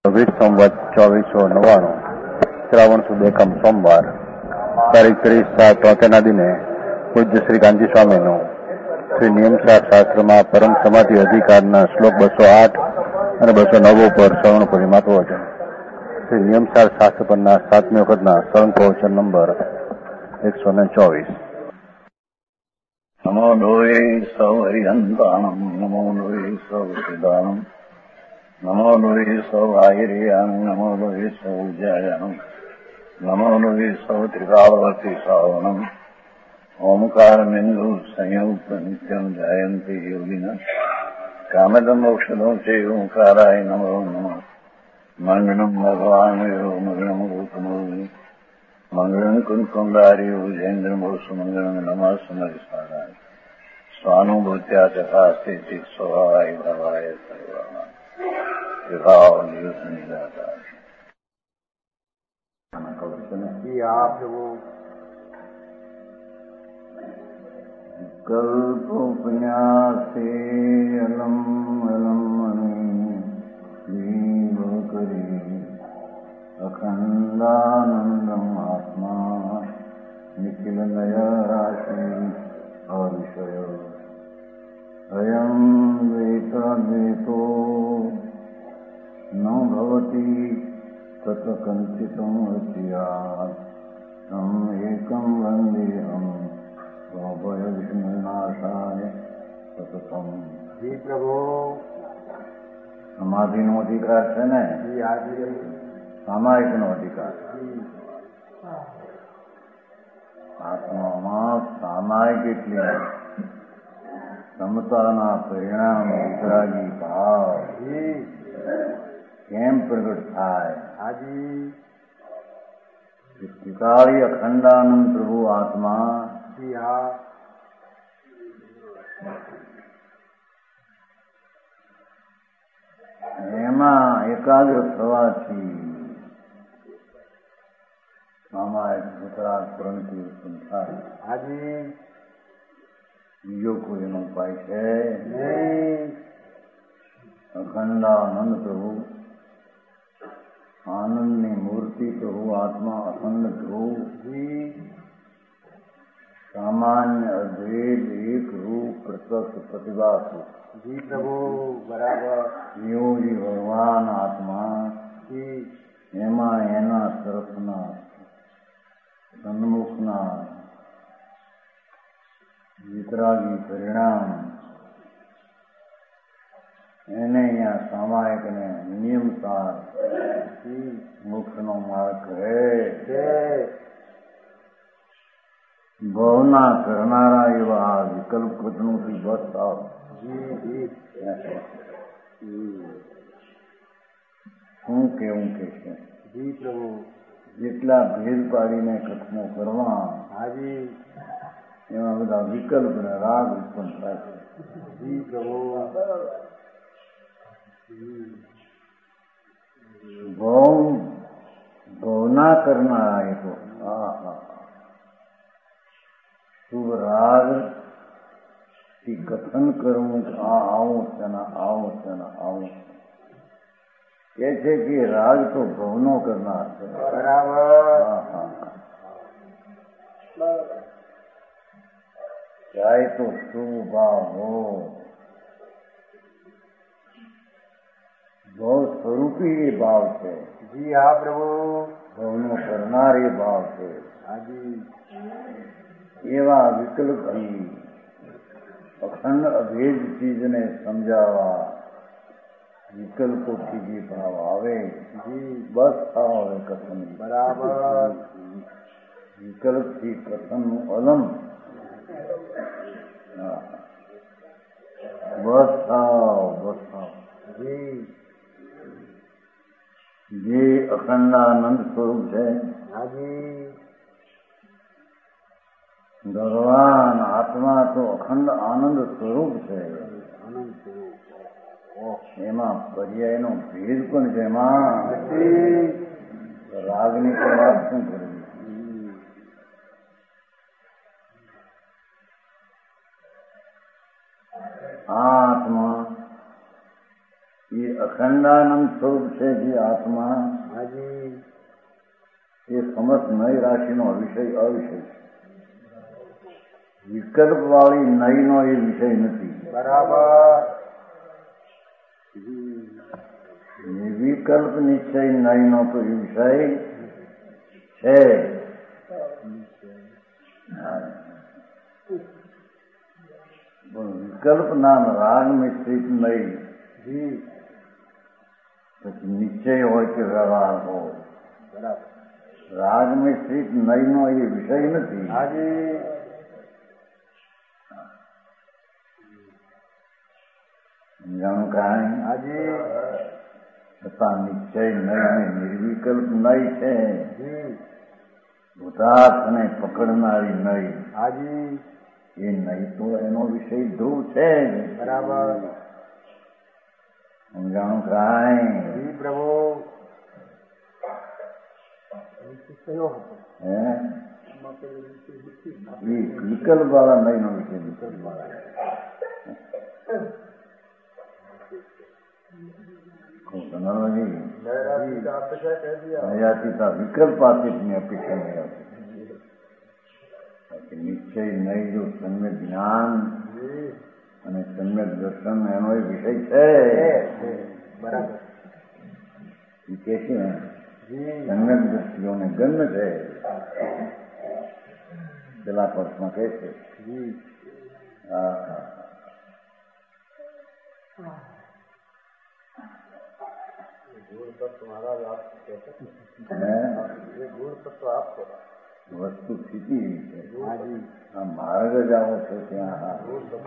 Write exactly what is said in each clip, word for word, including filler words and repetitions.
વીસ સંવત ચોવીસો નવ્વાણું શ્રાવણ સુદ એકમ સોમવાર તારીખ ત્રીસ સાત તોતેરના દિને પૂજ્ય શ્રી ગાંધી સ્વામીનું શ્રી નિયમસાર શાસ્ત્રમાં પરમ સમાધિ અધિકારના શ્લોક બસો આઠ અને બસો નવ ઉપર શ્રવણ પરિમા પ્રવચન. શ્રી નિયમસાર શાસ્ત્ર પરના સાતમી વખતના શ્રવણ પ્રવચન નંબર એકસો ને ચોવીસ. નમો લોહે સૌ હરિહંતાણમ નમો લોહે સૌ સિદ્ધાણમ નમો લોહે સૌ આહિર્યામ નમો લોહે સૌ જયામ નમો લોહે સૌ ત્રિકાળવતી શ્રાવણમ ઓમકાર બિંદુ સંયુક્ત નિત્યમ જયંતિ યોગિના કામદમ મોક્ષદો છે ઓંકારાય નમો નમઃ. મંગળમ ભગવાન મંગળમ ગૌતમો મંગળમ કુંકુંડાર્યો જૈન્દ્રમો સુમંગળમ નમઃ સમરિસારાય સ્વાનુભૂત્યા ચકાસ્તે ચિત સ્વભાવાય ભવાય સર્વમાં વિભાવ નિયુત નિરાકાર. કલ્પોપન્યાસે અલમ અલમ જીવ કરી અખંડાનંદમ આત્મા નિખિલ નય રાશિ અવિષય અયમ વેતાદ્વૈતો ન ભવતી તત કંચિતમ અસ્યાत् તમ એકમ વંદેહમ સ્વભય વિષ્ણુનાશાય સતતમ. જી પ્રભુ. સમાધિનો અધિકાર છે ને, સામાયિક નો અધિકાર. આત્મામાં સામાયિક એટલે સમતાના પરિણામ વિતરાગી ભાવ કેમ પ્રગટ થાય? હાજી. ત્રિકાળી અખંડાનંદ પ્રભુ આત્મા એમાં એકાગ્ર થવાથી સામાયિક વિતરાગ પ્રવૃત્તિ ઉત્પન્ન થાય. હાજી. બીજો કોઈ એનો ઉપાય છે નહીં. અખંડાનંદ પ્રભુ આનંદની મૂર્તિ પ્રભુ આત્મા અખંડ ધ્રુવ સામાન્ય અદ્વૈત એક રૂપ પ્રત્યક્ષ પ્રતિભાસુ. જી પ્રભુ. બરાબર. યોગી ભગવાન આત્મા એમાં એના તરફના સન્મુખના વિતરાગી પરિણામ એને અહીંયા સામાયિક ને નિયમસાર મોક્ષનો માર્ગ કહે છે. ભાવના કરનારા એવા આ વિકલ્પ કથનોથી બસ થાવ. શું કેવું કે છે? જી પ્રભુ. જેટલા ભેદ પાડીને કથનો કરવા હાજી એમાં બધા વિકલ્પ ને રાગ ઉત્પન્ન થાય છે. જી પ્રભુ. ભવ ભવના કરનારા એ તો હા હા શુભ રાગ થી કથન કરવું આ આવું છે ને આવું છે ને આવું કે છે કે રાગ તો ભવનો કરનાર છે. બરાબર. ચાહે તો શુભ ભાવ હો, ભાવ સ્વરૂપી એ ભાવ છે. જી હા પ્રભુ. ભવનો કરનાર એ ભાવ છે. હાજી. એવા વિકલ્પથી અખંડ અભેદ ચીજને સમજાવવા વિકલ્પોથી જે ભાવ આવે બસ થાવ હવે કથન. બરાબર. વિકલ્પથી કથનનું અલમ બસ થાવ બસ થાવ. જે અખંડાનંદ સ્વરૂપ છે હાજી ભગવાન આત્મા તો અખંડ આનંદ સ્વરૂપ છે. આનંદ સ્વરૂપ એમાં પર્યાયનો ભેદ પણ છે. એમાં રાગની પણ વાત શું કરવી? આ આત્મા એ અખંડાનંદ સ્વરૂપ છે જે આત્મા હાજી એ સમસ્ત નય રાશિનો અવિષય અવિષય છે. વિકલ્પ વાળી નયનો એ વિષય નથી. બરાબર. નિર્વિકલ્પ નિશ્ચય નયનો તો એ વિષય છે. વિકલ્પ નામ રાગ મિશ્રિત નહીં. પછી નિશ્ચય હોય કે વ્યવહાર હોય. બરાબર. રાગ મિશ્રિત નયનો એ વિષય નથી. હાજી સમજાણું કાંઈ? હાજી છતાં નિશ્ચય નય નિર્વિકલ્પ નય છે. જી ભૂતાર્થને પકડનારી નય હાજી એ નય તો એનો વિષય ધ્રુવ છે. બરાબર. સમજાણું કાંઈ? જી પ્રભુ. કયો હતો? હે એ વિકલ્પ વાળા નયનો વિષય વિકલ્પ વિકલ્પાતીતની અપેક્ષા નહીં આવતી. નિશ્ચય નહીં જો સમ્યક જ્ઞાન અને સમ્યક દર્શન એનો એ વિષય છે. બરાબર. એ કે છે સમ્યક દ્રષ્ટિઓને ગમ્ય છે. પેલા પક્ષમાં કહે છે હા વસ્તુ સ્થિતિ છે. આ માર્ગ જ આવો છે ત્યાં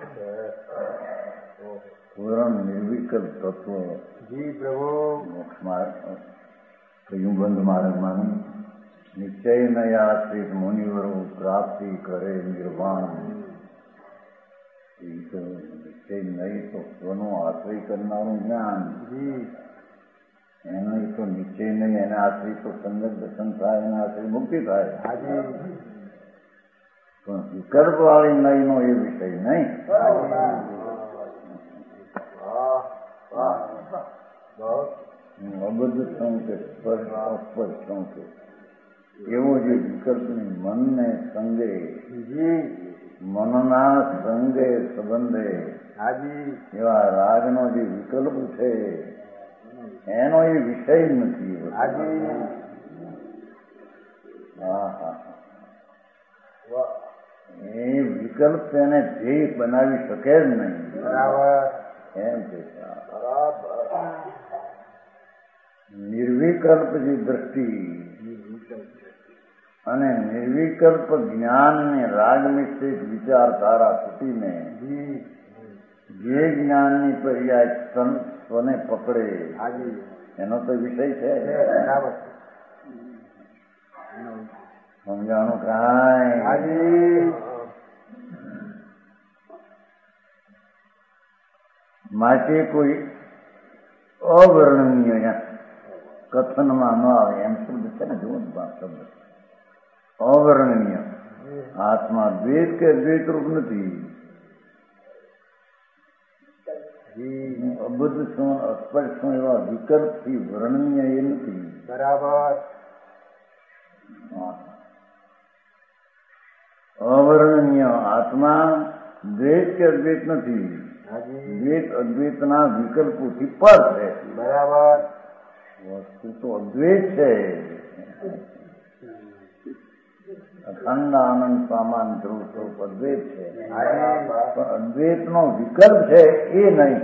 પૂરણ નિર્વિકલ્પ તત્વ જી પ્રભુ. મોક્ષ માર્ગ કયું બંધ માર્ગમાં નિશ્ચય નયાશ્રિત મુનિવરો પ્રાપ્તિ કરે નિર્વાણ. એ તો નિશ્ચય નહીં તો સ્વનો આશ્રય કરનારું જ્ઞાન. એનો તો નિશ્ચય નહીં એને આશ્રય તો સંગત દર્શન થાય એના આશ્રય મુક્તિ થાય. પણ વિકલ્પ વાળી નયનો એ વિષય નહીં. અબદ્ધ સંકે સ્પર્શ અસ્પર્શ સંકે એવો જે વિકલ્પની મનને સંગે મનના સંગે સંબંધે એવા રાગનો જે વિકલ્પ છે એનો એ વિષય નથી. હા હા એ વિકલ્પ તેને ધ્યેય બનાવી શકે જ નહીં. એમ છે નિર્વિકલ્પ જે દ્રષ્ટિ અને નિર્વિકલ્પ જ્ઞાન ને રાગ મિશ્રિત વિચારધારા છૂટીને જે જ્ઞાનની પર્યાય સ્વને પકડે એનો તો વિષય છે. સમજાણું કાંઈ? માટે કોઈ અવર્ણનીય કથનમાં ન આવે એમ શબ્દ છે ને. જુઓ શબ્દ અવર્ણનીય. આત્મા દ્વૈત કે દ્વૈત રૂપ નથી. અબદ્ધ શું અસ્પર્શ શું એવા વિકલ્પથી વર્ણનીય એ નથી. બરાબર. અવર્ણનીય આત્મા દ્વૈત કે અદ્વૈત નથી. દ્વૈત અદ્વૈતના વિકલ્પોથી પર છે. બરાબર. વસ્તુ તો અદ્વૈત છે. અખંડ આનંદ સામાન ધ્રુવ સ્વરૂપ અદ્વૈત છે. પણ અદ્વૈતનો વિકલ્પ છે એ નહીં.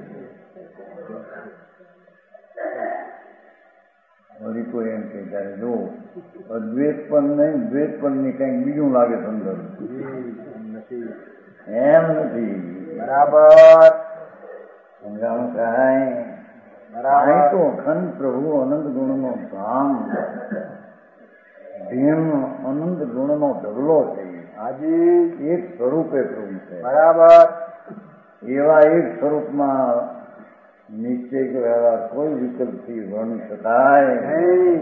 વળી કોઈ એમ કે ત્યારે જો અદ્વૈત પણ નહીં દ્વૈત પણ નહીં કંઈક બીજું લાગે સંદર્ભ એમ નથી. બરાબર. સમજાણું કાંઈ? અહીં તો અખંડ પ્રભુ અનંત ગુણનો ધામ ધીમ અનંત ગુણનો ઢગલો છે. હાજી એક સ્વરૂપે પ્રભુ છે. બરાબર. એવા એક સ્વરૂપમાં નિશ્ચય કે વ્યવહાર કોઈ વિકલ્પથી વર્ણી શકાય નહીં.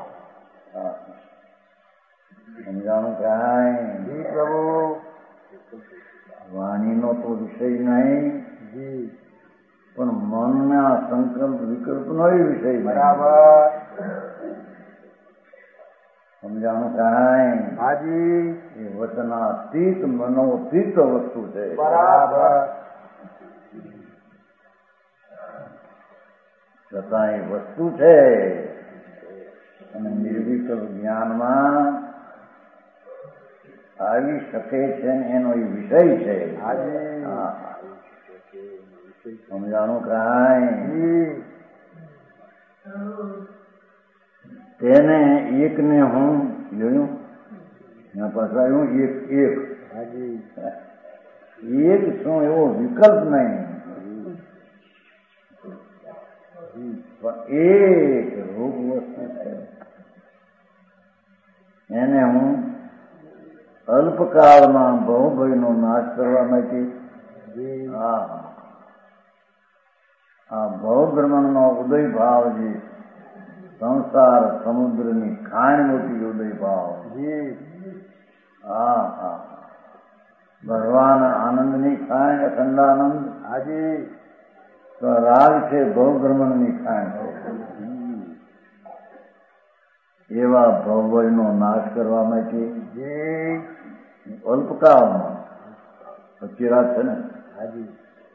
સમજાણું કાંઈ? પ્રભુ વાણીનો તો વિષય નહીં. પણ મનના સંકલ્પ વિકલ્પનો વિષય બરાબર સમજાણું કાંઈ હાજી એ વચનાતીત મનોતીત વસ્તુ છે. બરાબર છતાં એ વસ્તુ છે અને નિર્વિકલ્પ જ્ઞાનમાં આવી શકે છે ને એનો એ વિષય છે. હાજી હા સમજાણું કાંઈ તેને એકને હું જોયું એના પાછળ આવ્યું એક એક હાજી એક શું એવો વિકલ્પ નહીં પણ એક રૂપ વસ્તુ છે. એને હું અલ્પકાળમાં બહુભયનો નાશ કરવા માટે હા આ ભવભ્રમણનો ઉદય ભાવ જે સંસાર સમુદ્રની ખાણ મોટી ઉદય ભાવ હા હા ભગવાન આનંદની ખાણ અખંડાનંદ હાજી તો રાગ છે ભવભ્રમણની ખાણ છે. એવા ભવભયનો નાશ કરવા માટે અલ્પકાળમાં પછી રાત છે ને હાજી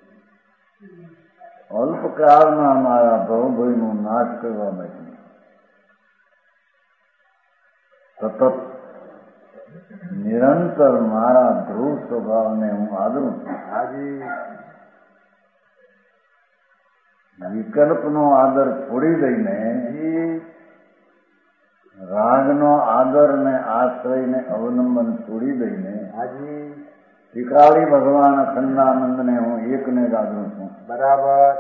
અલ્પકાળમાં મારા ભવભયનો નાશ કરવા માટે સતત નિરંતર મારા ધ્રુવ સ્વભાવને હું આદરું છું. હાજી વિકલ્પનો આદર છોડી દઈને રાગનો આદર ને આશ્રય ને અવલંબન છોડી દઈને હાજી ત્રિકાળી ભગવાન અખંડાનંદને હું એકને જ આદરું છું. બરાબર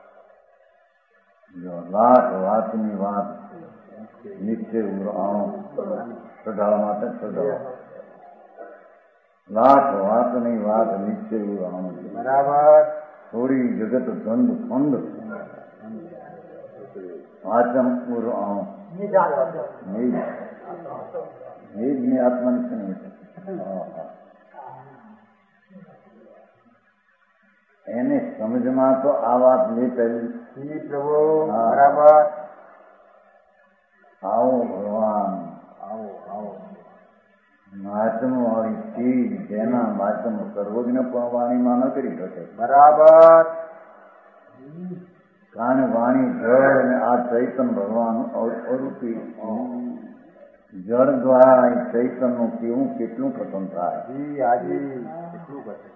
જો લાખ વાતની વાત નિશ્ચય આણો સઢાળવા માટે સઢાળો લાખ વાતની વાત નિશ્ચય આણો બરાબર થોડી જગત ધંધ ફંદ વાચમ ઉર આણો નિજની આત્માની એને સમજમાં તો આ વાત લે પહેલી પ્રભુ બરાબર આવો ભગવાન આવો આવો માચમ વાળી ચીજ જેના માચમ સર્વજ્ઞ પણ વાણીમાં ન કરી શકે. બરાબર કારણ વાણી જળ અને આ ચૈતન ભગવાન અરૂપી જળ દ્વારા એ ચૈતનનું કેવું કેટલું પતન થાય. જી હાજી એટલું બચે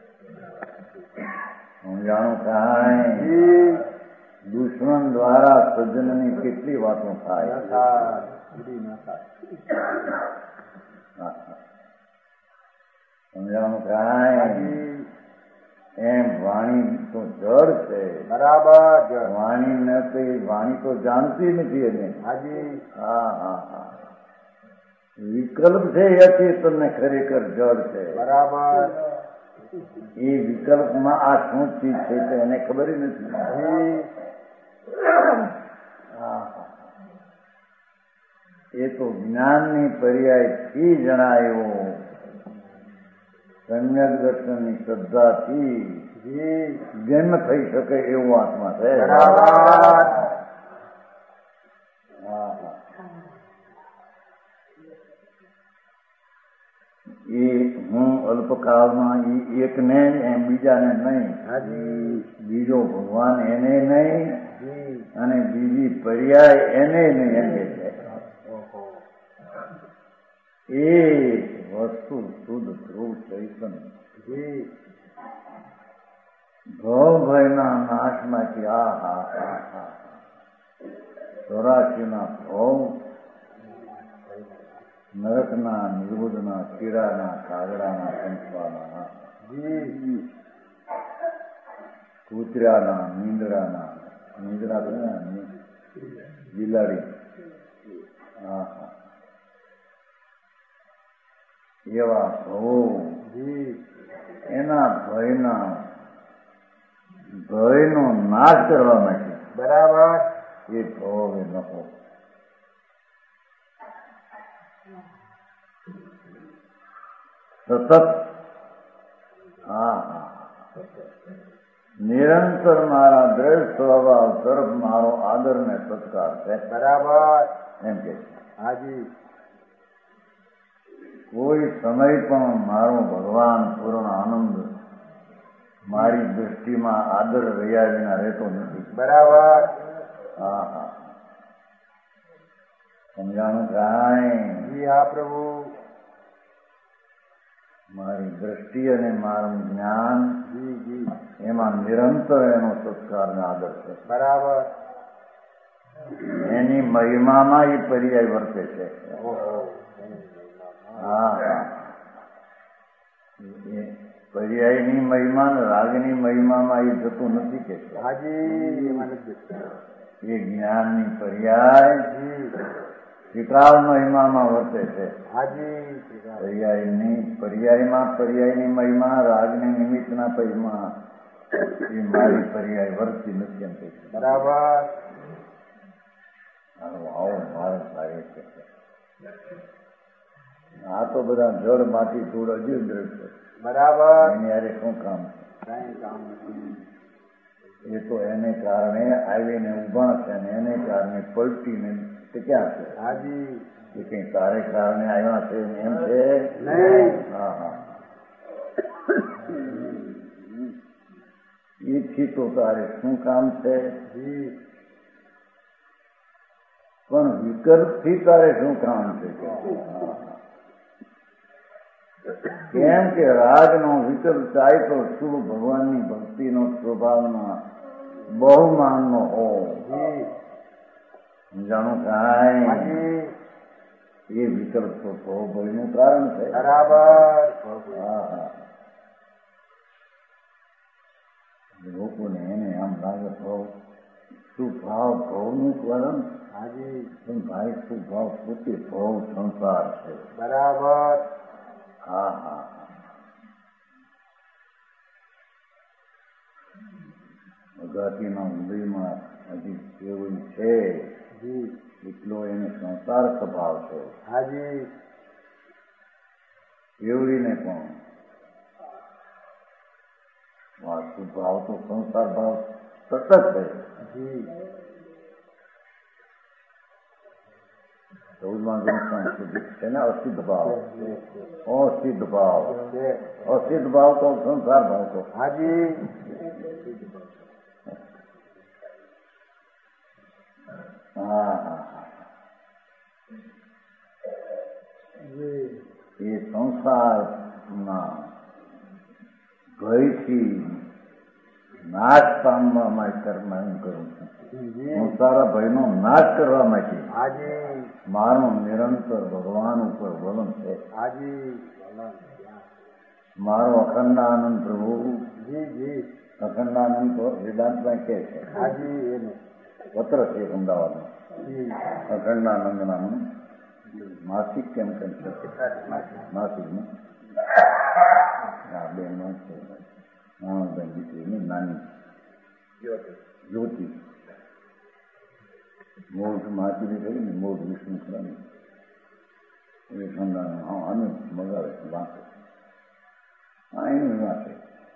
હું જાણું કાંઈ દુશ્મન દ્વારા સજ્જનની કેટલી વાતો થાય. સમજાણું કાંઈ એમ વાણી તો જળ છે. બરાબર વાણી ને તો એ વાણી તો જાણતી નથી એને. હાજી હા હા હા વિકલ્પ છે એ ચેતનને ખરેખર જળ છે. બરાબર એ વિકલ્પમાં આ શું ચીજ છે તો એને ખબર નથી. એ તો જ્ઞાનની પર્યાયથી જણાયો સમ્યક દર્શનની શ્રદ્ધાથી જન્મ થઈ શકે એવું આત્મા છે. એ હું અલ્પકાળમાં એ એકને એમ બીજાને નહીં બીજો ભગવાન એને નહીં અને બીજી પર્યાય એને નહીં એમ કે છે. એ વસ્તુ શુદ્ધ ધ્રુવ ચૈતન ભવભયના નાશમાંથી આ હા હા હા ચોરાશીના ભવ નરકના નિરોધના કીડાના કાગડાના કંસવાના કૂતરાના નીંદડાના નીંદડા બિલાડી હા હા એવા ભવો એના ભયના ભયનો નાશ કરવા માટે બરાબર એ ભવો નફો સતત હા હા નિરંતર મારા દ્રઢ સ્વભાવ તરફ મારો આદર ને સત્કાર છે. બરાબર. એમ કે હાજી. કોઈ સમય પણ મારો ભગવાન પૂર્ણ આનંદ મારી દૃષ્ટિમાં આદર રહ્યા વિના રહેતો નથી. બરાબર. હા હા સમજાણું કાંઈ? જી હા પ્રભુ. મારી દ્રષ્ટિ અને મારું જ્ઞાન જી જી એમાં નિરંતર એનો સત્કાર ને આદર છે. બરાબર. એની મહિમામાં એ પર્યાય વર્તે છે. હા એ પર્યાયની મહિમા ને રાગની મહિમામાં એ જતું નથી કે હાજી. એ જ્ઞાનની પર્યાય ત્રિકાળ મહિમામાં વર્તે છે. હાજી. પર્યાયની પર્યાયમાં પર્યાયની મહિમા રાગની નિમિત્તના મહિમા એ મારી પર્યાય વર્તી નથી એમ કહે છે. બરાબર. આવો ભારત લાગે છે. આ તો બધા જળ માટી ધૂળ અજીર દ્રવ્ય છે. બરાબર. એની યારે શું કામ છે? કઈ કામ નથી. એ તો એને કારણે આવીને ઉભા છે ને એને કારણે પલટીને ટીક્યા છે. હાજી. એ કઈ તારે કારણે આવ્યા છે એમ છે નહીં. હા હા એથી તો તારે શું કામ છે? જી. પણ વિકલ્પથી તારે શું કામ છે? કેમ કે રાગનો વિકલ્પ થાય તો શું ભગવાનની ભક્તિનો સ્વભાવમાં બહુમાનનો હો. સમજાણું કાંઈ? એ વિકલ્પ તો ભોગનું કારણ છે. બરાબર. હા હા લોકોને એને આમ લાગે ભાવ શું ભાવ ભાવનું કારણ? હાજી. પણ ભાઈ શું ભાવ પોતે ભાવ સંસાર છે. બરાબર. હા હા અગાતીના ઉદયમાં હજી કેવું છે એટલો એને સંસાર સ્વભાવ છે. હાજી. કેવડીને પણ વાસ્તુ ભાવ તો સંસાર ભાવ સતત છે. જી. ચૌદમાં ગ્રંથમાં સુધી છે ને અસિદ્ધ ભાવ અસિદ્ધ ભાવ અસિદ્ધ ભાવ તો સંસાર ભાવ તો. હાજી. હા હા એ સંસારના ભયથી નાશ પામવા માટે કર્મ એમ કરું છું. સંસારા ભયનો નાશ કરવા માટે હાજી. મારું નિરંતર ભગવાન ઉપર વલણ છે. હાજી. મારો અખંડાનંદ પ્રભુ જી જી અખંડાનંદ તો વેદાંતમાં કે છે. હાજી. એને પત્ર છે અમદાવાદમાં જી અખંડાનંદ નામનું માસિક કેમ કેમ છે માસિકનું આ બેન છે નાણાભાઈ દીકરીની નાની જ્યોતિ મોઢ માચીની થઈ ને મોઢ વિષ્ણુ ખરા એ ઠંડા હા આને મગાવે છે વાંચે હા એનું વાંચે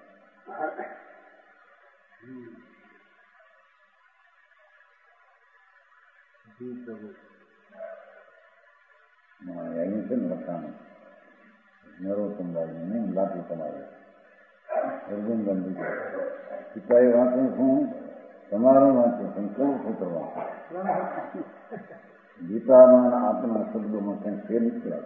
એનું છે ને લખાણું નરોત્તમભાઈ ને લાઠી તમારે અર્જુન ગાંધી પિતાએ વાંચું છું તમારું વાંચું છું કેવું સૂત્ર વાંચું ગીતામાં આપણા શબ્દોમાં કંઈ ફેર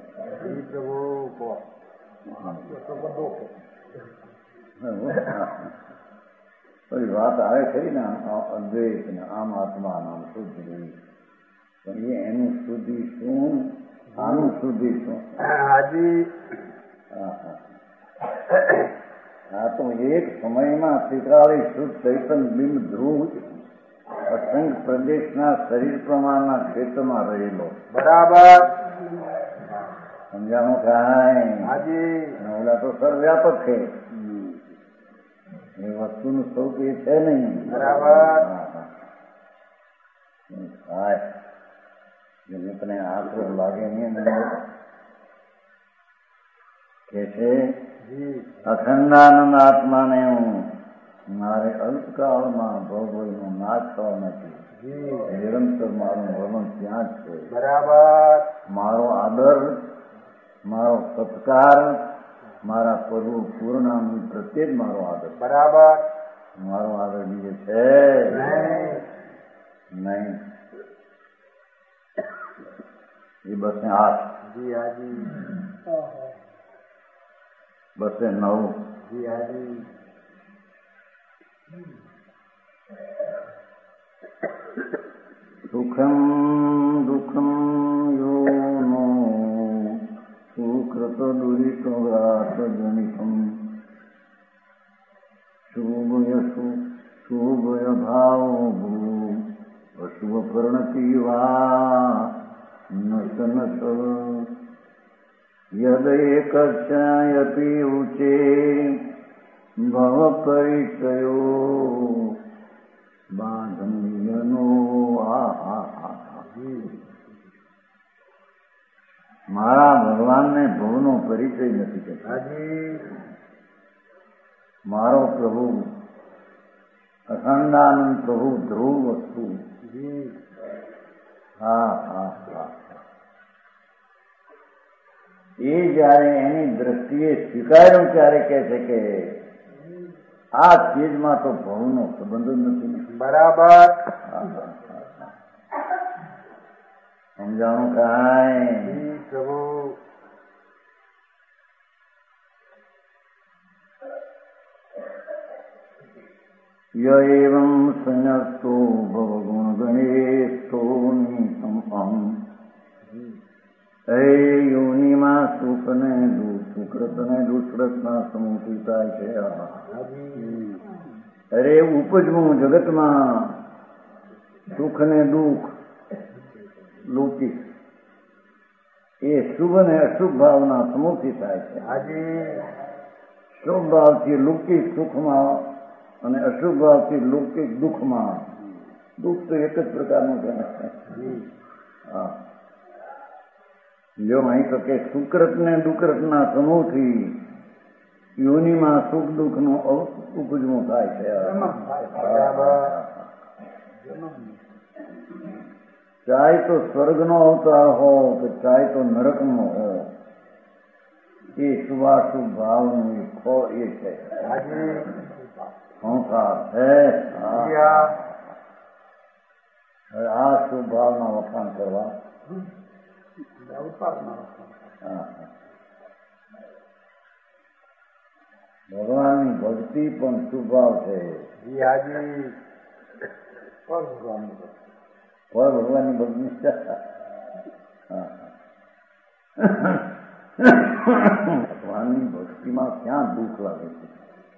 નીકળ્યા વાત આવે ખરી ને અદ્વૈત ને આમ આત્મા નામ શુદ્ધ રહી પણ એ એનું શુદ્ધિ શું આનું શુદ્ધિ શું? હાજી. આ તો એક સમયમાં ત્રિકાળી શુદ્ધ ચૈતન બિંબ ધ્રુવ અસંખ્ય પ્રદેશના શરીર પ્રમાણના ક્ષેત્રમાં રહેલો. બરાબર. સમજાણું કાંઈ? હાજી. ઓલા તો સર્વવ્યાપક છે એ વસ્તુનું સ્વરૂપ એ છે નહીં. બરાબર. થાય જગતને આખો લાગે નહીં કે છે અખંડાનંદ આત્માને હું મારે અલ્પકાળમાં ભોગવયનો નાશ થવા નથી. નિરંતર મારું ભ્રમણ ત્યાં જ છે. બરાબર. મારો આદર, મારો સત્કાર, મારા પ્રભુ પૂર્ણાનું પ્રત્યે જ મારો આદર. બરાબર. મારો આદર બીજે છે નહીં. એ બસે આઠ, જી હાજી. બસે નવ, જી હાજી. સુખમ દુઃખમ યોનો સુકૃત દુરિતો રાત જનિતમ શુભય શુભય ભાવો ભૂ અશુભ પરિણતિ વા નસ નસ યદેકસ્યાયપી ઉચે ભવ પરિચયો બાંધનીયનો. મારા ભગવાનને ભવનો પરિચય નથી કરતા. મારો પ્રભુ અખંડાનંદ પ્રભુ ધ્રુવ વસ્તુ. હા હા હા. એ જયારે એની દ્રષ્ટિએ સ્વીકાર્યું ત્યારે કહે છે કે આ ચીજમાં તો ભવનો સંબંધ જ નથી. બરાબર. સમજાણું કાંઈ? પ્રભુ. ય એવં સંયસ્તો ભવગુણ ગણેશો નિસંપમ હે યોનિમાં સુખ ને દુઃખ, સુકૃત ને દુષ્કૃતના સમૂહથી થાય છે. અરે ઉપજવું જગતમાં સુખ ને દુઃખ લૌકિક એ શુભ ને અશુભ ભાવના સમૂહથી થાય છે. શુભ ભાવથી લૌકિક સુખમાં અને અશુભ ભાવથી લૌકિક દુઃખમાં. દુઃખ તો એક જ પ્રકારનું છે. હા, જો અહીં તો કે સુકૃત ને દુકૃતના સમૂહથી યોનિમાં સુખ દુઃખ નું ઉપજવું થાય છે. ચાહે તો સ્વર્ગનો અવતાર હો કે ચાહે તો નરકનો હો, એ શુભાશુભ ભાવનું એ ખો એ છે સંસાર છે. આ શુભ ભાવના વખાણ કરવા ભગવાનની ભક્તિ પણ શુભાવ છે. પર ભગવાનની ભક્તિ ભગવાનની ભક્તિમાં ક્યાં દુઃખ લાગે છે?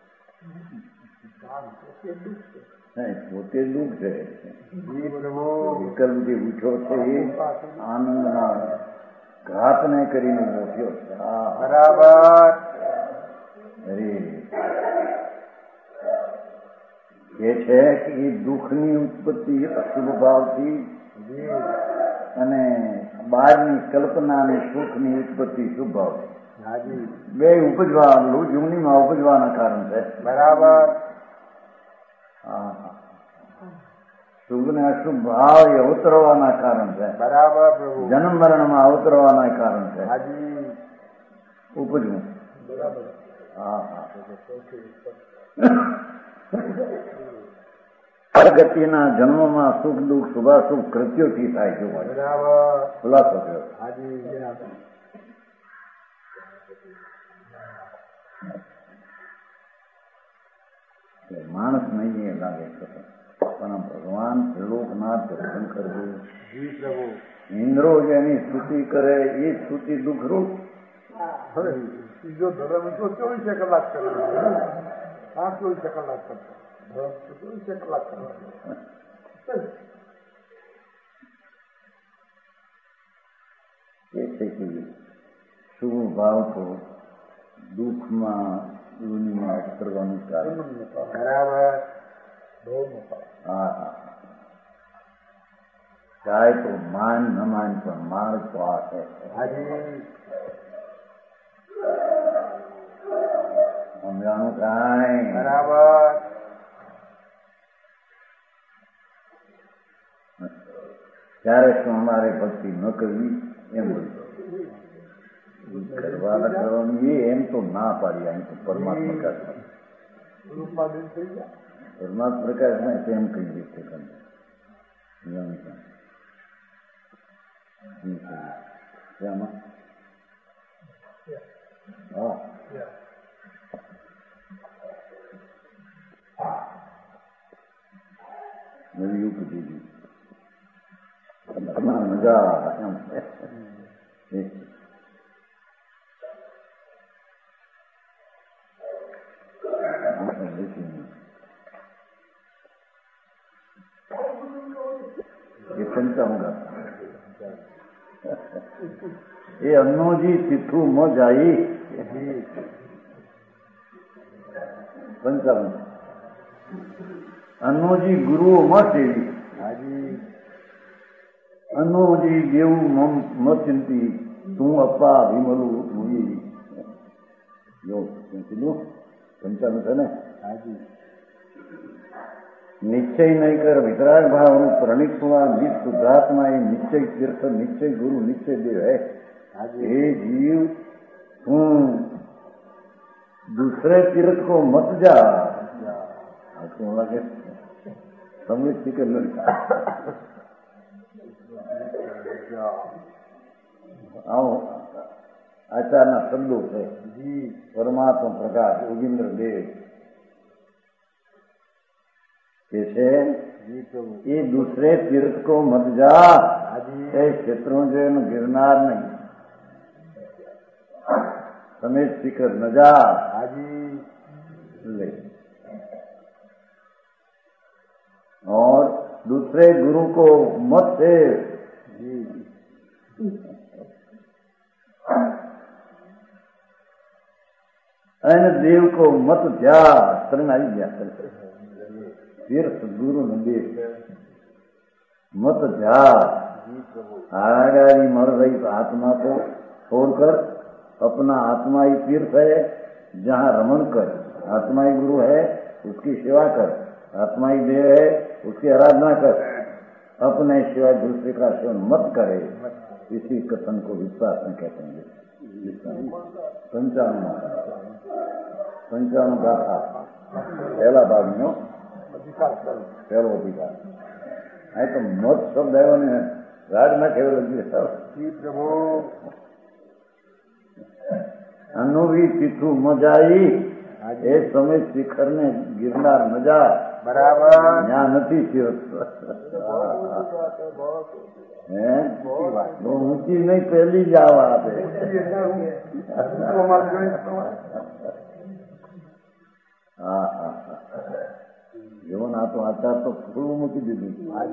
પોતે દુઃખ છે. વિકલ્પ જે ઉઠ્યો છે એ આનંદના ઘાતને કરીને મોટ્યો છે. બરાબર. અરે એ છે કે એ દુઃખની ઉત્પત્તિ અશુભ ભાવથી અને બહારની કલ્પના અને સુખની ઉત્પત્તિ શુભ ભાવથી બે ઉપજવા જૂનીમાં ઉપજવાના કારણ છે. બરાબર. હા, શુભ ને અશુભ ભાવ એ અવતરવાના કારણ છે. બરાબર પ્રભુ. જન્મ મરણમાં અવતરવાના કારણ છે. ઉપજવું. હા હા. પ્રગતિના જન્મમાં સુખ દુઃખ શુભાશુભ કૃત્યોથી થાય છે. ખુલાસો થયો. માણસ નહીં એ લાગે છે, પણ ભગવાન ત્રિલોકનાથ દર્શન કરવું. ઇન્દ્રો જેની સ્તુતિ કરે એ સ્તુતિ દુઃખરૂપ. બીજો ધર્મ તો ચોવીસે કલાક કરે, આ ચોવીસે કલાક કરતો ચોવીસે કલાક કરવાનો. એ છે કે શુભ ભાવ તો દુઃખમાં યોનિમાં ઉતરવાનું કારણ. બરાબર. હા હા. ચાહે તો માન ન માન પણ માર્ગ તો આ છે. સમજાણું કાંઈ? બરાબર. ત્યારે શું અમારે ભક્તિ ન કરવી એમ બોલતો કરવા કરવાની એમ તો ના પાડી. અહીં તો પરમાત્મા પ્રકાશ પરમાત્મા પ્રકાશ માં તેમ કહી દે હા નવી ઉપજી મજા એમ એ પંચાંગા એ અન્નોજી તીઠું મ જાય પંચાવન અન્નોજી ગુરુઓ માં સેવી અન્નોજી દેવું મ ચિંતી તું અપ્પા વિમલું મુઈ જો કીધું પંચાવન છે ને હાજી નિશ્ચય નહીં કર વિતરાગ ભાવનું પ્રણિત हुआ निज शुद्धात्मा ये निश्चय तीर्थ निश्चय गुरु निश्चय देव है. हे जीव तुम दूसरे तीर्थ को मत जा. आपको लगे समझ के लड़का आओ आचार्य शब्दों से परमात्मा प्रकाश योगेंद्र देव कैसे ये दूसरे तीर्थ को मत जा. क्षेत्रों जो गिरनार नहीं समेत शिखर न जा. ले और दूसरे गुरु को मत से अन देव को मत जा. शरण आई गया तीर्थ गुरु नदी मत जा. आगारी मर रही आत्मा को छोड़कर अपना आत्मा ही तीर्थ है जहाँ रमण कर. आत्मा ही गुरु है उसकी सेवा कर. आत्मा ही देव है उसकी आराधना कर. अपने सिवाय दूसरे का सेवन मत करे. इसी कथन को विश्वास में कहते हैं. पंचावन पंचावन गाथा पहला भाग में પહેલો અધિકાર. અહીં તો મત શબ્દ આવ્યો ને રાજ ના કહેલો પ્રભુ અનુભવી તીઠું મજાઈ એ સમય શિખર ને ગિરનાર મજા બરાબર ત્યાં નથી હે બહુ ઊંચી નહીં પહેલી જ આવા આપે. હા હા જીવન આ તો આચાર તો થોડું મૂકી દીધું.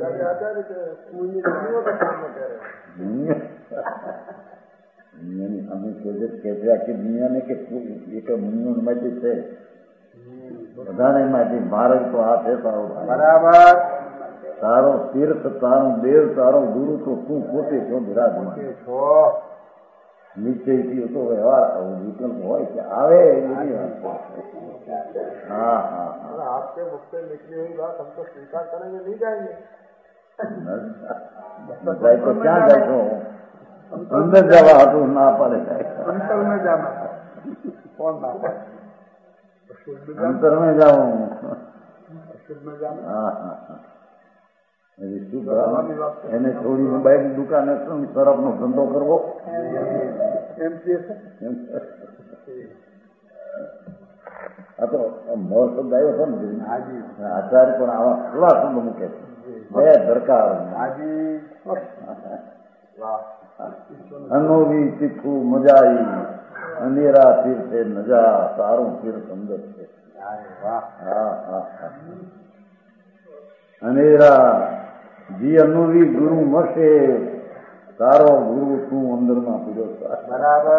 દુનિયાની અમે પ્રોજેક્ટ કહેશે આખી દુનિયાને કે એક મુનિયો માટે છે બધાને માટે મારે તો આ છે તારો બરાબર તારો તીર્થ તારો દેવ તારો ગુરુ તો તું પોતે છો બિરાજમાન છો. નિશ્ચયથી તો વ્યવહાર વિકલ્પ હોય કે આવે એવી વાત. हाँ हाँ आपके मुख से निकली हुई बात हम तो स्वीकार करेंगे नहीं जाएंगे. तो क्या जाए अंदर जवा तो ना पड़े अंतर में जाना कौन ना पड़े अंतर में जाऊँ में जाना. हाँ हाँ हाँ એને છોડીને બાઈક દુકાને તરફનો ધંધો કરવો એમ કે આ તો મોર શબ્દ આવ્યો છે ને આચાર્ય પણ આવા થોડા શબ્દ મૂકે છે બે દરકાર. અનોવી તીખું મજાઈ અનેરા તીર્થે નજા તારું તીર્થ અંદર છે. હા હા હા અનેરા જી અનુવી ગુરુ મળશે તારો ગુરુ તું અંદરમાં પૂરો બરાબર.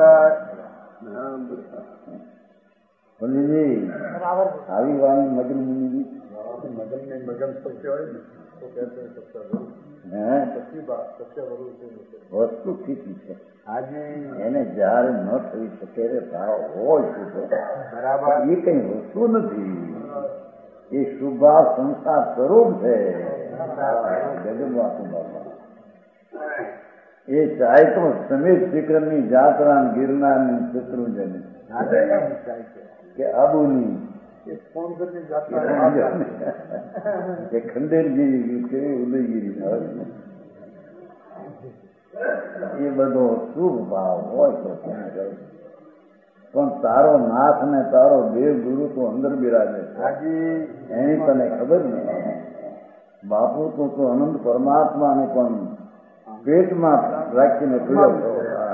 બોલીજી આવી વાણી મગન મુનિજી મગન ને મગન સત્ય હોય ને તો કહેते हैं सत्य गुरु. હે સચ્ચી વાત સત્ય ગુરુ વસ્તુ સ્થિતિ છે આજે એને જ્યારે ન થઈ શકે રે ભાવ હોય શું બરાબર. એ કઈ વસ્તુ નથી. એ શુભા સંસાર સ્વરૂપ છે. જગત વાતું બાબા એ ચાય તો સમીર શિખરની જાત્રા ગિરનારની શત્રુંજની કે આબુની કે ખંડેરગીરી કે ઉદયગીરી એ બધો શુભ ભાવ હોય તો પણ તારો નાથ ને તારો દેવ ગુરુ તો અંદર બિરાજે એની તને ખબર નહીં. બાપુ તો તું અનંત પરમાત્માને પણ પેટમાં રાખીને પીડ્યો.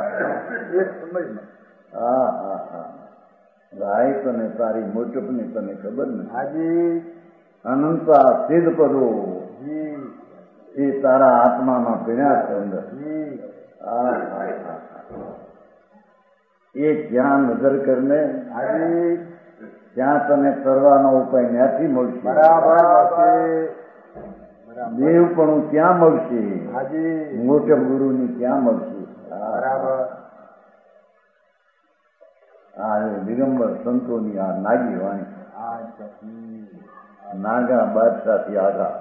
હા હા હા ભાઈ તને તારી મોટપની તને ખબર નથી. અનંતા સિદ્ધ પદો એ તારા આત્મામાં પીણ્યા છે અંદર. હા હા હા એ જ્યાં નજર કરીને ત્યાં તને કરવાનો ઉપાય ત્યાંથી મળશે. દેવ પણ ત્યાં મળશે, મોટા ગુરુની ત્યાં મળશે. આ દિગંબર સંતોની આ નાગી વાણી, નાગા બાદશાહથી આગા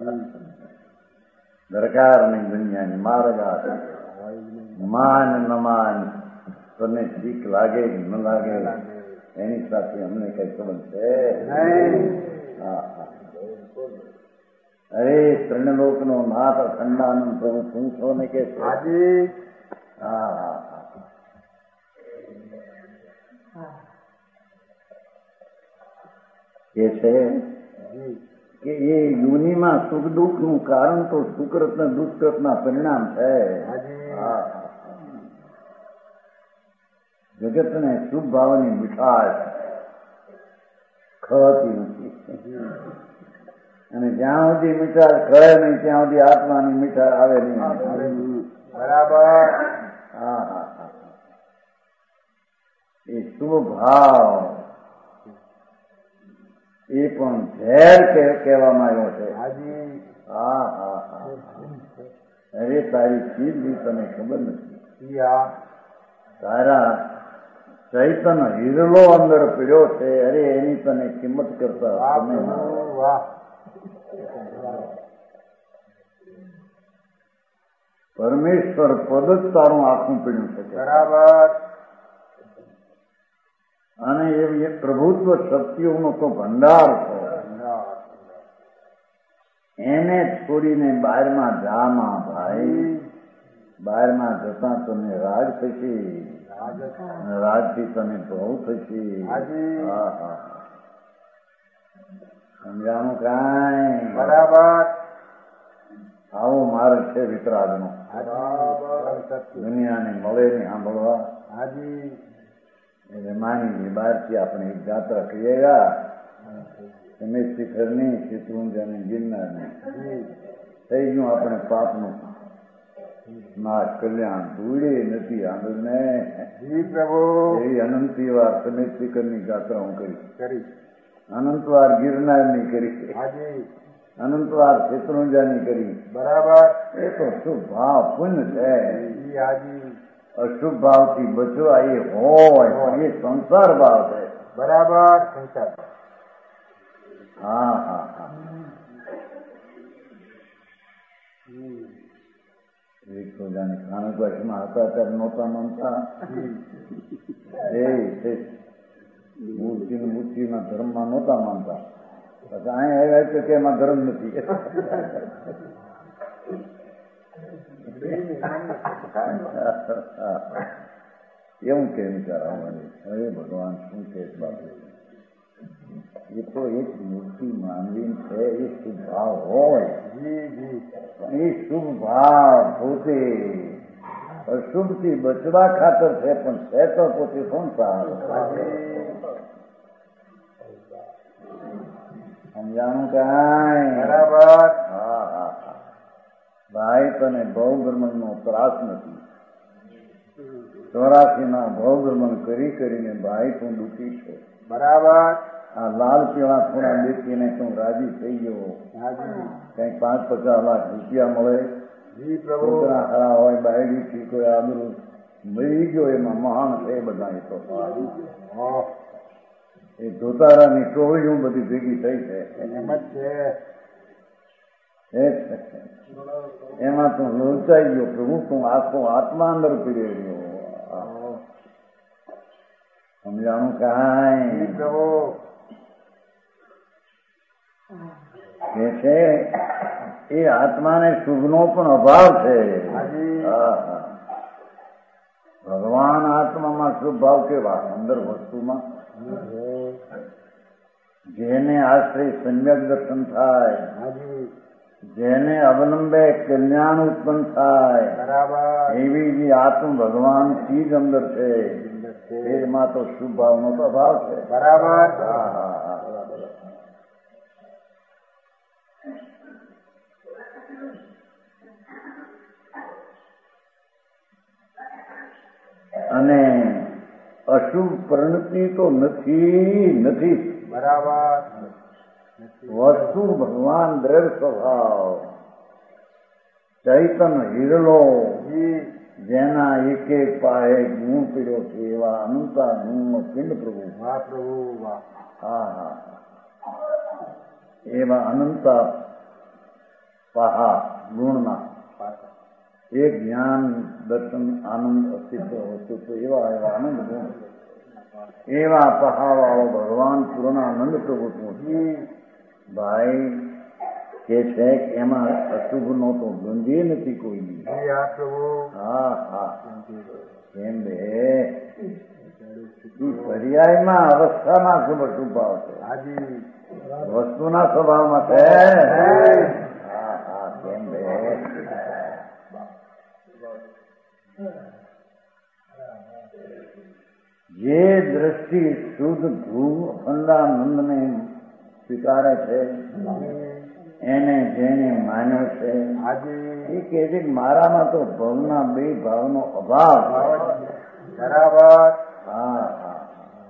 દરકાર નહીં દુનિયાની મારગા. માન ન માન તને શીખ લાગે કે ન લાગે એની સાથે અમને કઈ સંબંધ છે. હા હા અરે ત્રણલોક નો નાથ અખંડાનંદ પ્રભુ શું છો ને કે છે. હા હા કે છે કે એ યોનિમાં સુખ દુઃખ નું કારણ તો સુકૃત ને દુષ્કૃત ના પરિણામ છે. હા જગત ને શુભ ભાવની મીઠાશ ખવાતી નથી અને જ્યાં સુધી મીઠાશ ખરે નહીં ત્યાં સુધી આત્માની મીઠાશ આવે નહીં. બરાબર. હા હા હા એ શુભ ભાવ એ પણ ઝેર કહેવામાં આવ્યો છે. હા હા હા અરે તારી ચીજ બી તને ખબર નથી. તારા ચૈતન્ય હિરલો અંદર પીડ્યો છે. અરે એની તને કિંમત કરતા પરમેશ્વર પદ જ તારું આખું પીડ્યું છે. બરાબર. અને એ પ્રભુત્વ શક્તિઓનો તો ભંડાર છે. એને છોડીને બહારમાં જામાં ભાઈ, બહારમાં જતા તને રાગ થશે, રાજથી તને ભવ થશે. હા હા સમજાણું કાંઈ. બરાબર. આવો માર્ગ છે વિતરાગનો. દુનિયાને મળે ને સાંભળવા. એટલે માની બહારથી આપણે એક જાત્રા કરી આવ્યા તમે શિખરની શત્રુંજની ગિરનારની થઈ ગયું આપણે પાપનું નાશ કલ્યાણ ધૂળે નથી આંદોલને એવી અનંતી વાર તમે શિખરની જાત્રા હું કરી, અનંતવાર ગિરનારની કરી, અનંતવાર શત્રુંજાની કરી. બરાબર. એ તો શું ભાવ પુણ્ય છે. અશુભ ભાવથી બચવા એ હોય એ સંસાર ભાવ છે. બરાબર. સંસાર. હા હા હા એક તો જાણે ખાનગવાસમાં હતા ત્યારે નહોતા માનતા. એ મૂર્તિ મૂર્તિના ધર્મમાં નહોતા માનતા. પછી અહીંયા આવ્યા છે કે એમાં ધર્મ નથી. એવું કે વિચારવાની હવે ભગવાન શું કે બાપુ એ તો એક મૂર્તિ માનવી છે. એ શુભ ભાવ હોય એ શુભ ભાવ પોતે અશુભથી બચવા ખાતર છે પણ છે તો પોતે સંસાર. સમજાણું કાંઈ. બરાબર. હા હા હા ભાઈ તને ભવભ્રમણ નો ત્રાસ નથી. ચોરાસી ના ભવભ્રમણ કરી કરીને ભાઈ તું દુઃખી છો. બરાબર. આ લાલ પીળા થોડા દેખીને તું રાજી થઈ ગયો. કઈક પાંચ પચાસ લાખ રૂપિયા મળે, છોકરા ખરા હોય, બાયડી ઠીક હોય, આદરું મરી ગયો એમાં મહાન છે બધા. એ તો એ ધોતારાની ટોળીઓ બધી ભેગી થઈ છે. એમ જ છે. એમાં તું લોચાઈ ગયો પ્રભુ, તું આખો આત્મા અંદર પીડી ગયો. સમજાણું કાંઈ પ્રભુ કે છે એ આત્માને શુભનો પણ અભાવ છે. ભગવાન આત્મામાં શુભ ભાવ કેવા અંદર વસ્તુમાં જેને આશ્રય સમ્યક દર્શન થાય, જેને અવલંબે કલ્યાણ ઉત્પન્ન થાય, એવી જે આત્મ ભગવાન થી જ અંદર છે. એમાં તો શુભ ભાવનો તો અભાવ છે. બરાબર. અને અશુભ પરિણતિ તો નથી નથી. બરાબર. વસ્તુ ભગવાન દ્રઢ સ્વભાવ ચૈતન હિરલો, જેના એક એક પાયે ગુણ પીડ્યો છે એવા અનંતા ગુણનો પિંડ પ્રભુ. વાહ પ્રભુ વાહ. હા હા એવા અનંતા પહા ગુણના એક જ્ઞાન દર્શન આનંદ અસ્તિત્વ અસ્તિત્વ એવા એવા આનંદ ગુણ એવા પહાવાળો ભગવાન પૂર્ણાનંદ પ્રભુ ભાઈ કે છે કે એમાં અશુભ નો તો ગંધી નથી કોઈની. હા હા કેમ બે પર્યાયમાં અવસ્થામાં શુભ અશુભ ભાવ છે, વસ્તુના સ્વભાવમાં છે. હા હા કેમ બે જે દ્રષ્ટિ શુદ્ધ ધ્રુવ અખંડાનંદને સ્વીકારે છે, એને જેને માન્યો છે એ કહે છે કે મારામાં તો ભવના બે ભાવનો અભાવ. બરાબર. હા હા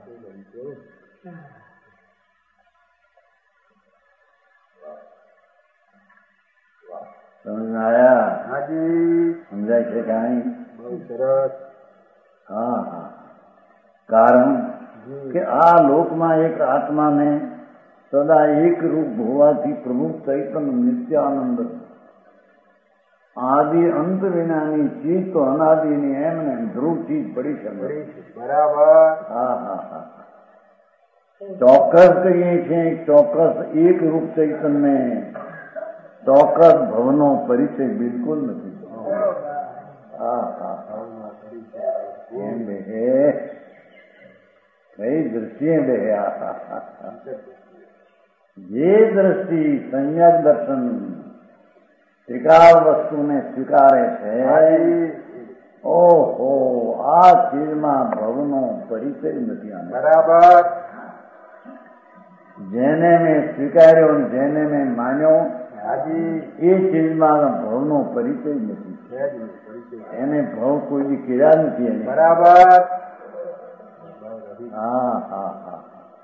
સમજ આયા? હાજી. સમજાય છે કાંઈ? બહુ સરસ. હા હા કારણ કે આ લોકમાં એક આત્માને સદા એક રૂપ હોવાથી પ્રભુ ચૈતન્ય નિત્યાનંદ આદિ અંત વિનાની ચીજ તો અનાદિની એમને ધ્રુવ ચીજ પડી શકે. બરાબર. હા હા હા ચોક્કસ કહીએ છીએ, ચોક્કસ એક રૂપ ચૈતન્ય ચોક્કસ ભવનો પરિચય બિલકુલ નથી. હા હા એમ બે કઈ દ્રષ્ટિએ બે જે દ્રષ્ટિ સમ્યક દર્શન ત્રિકાળ વસ્તુને સ્વીકારે છે, ઓહો આ ચીજમાં ભવનો પરિચય નથી. બરાબર. જેને મેં સ્વીકાર્યો જેને મેં માન્યો એ ચીજમાં ભવનો પરિચય નથી. એને ભવ કોઈ કર્યા નથી. બરાબર. હા હા હા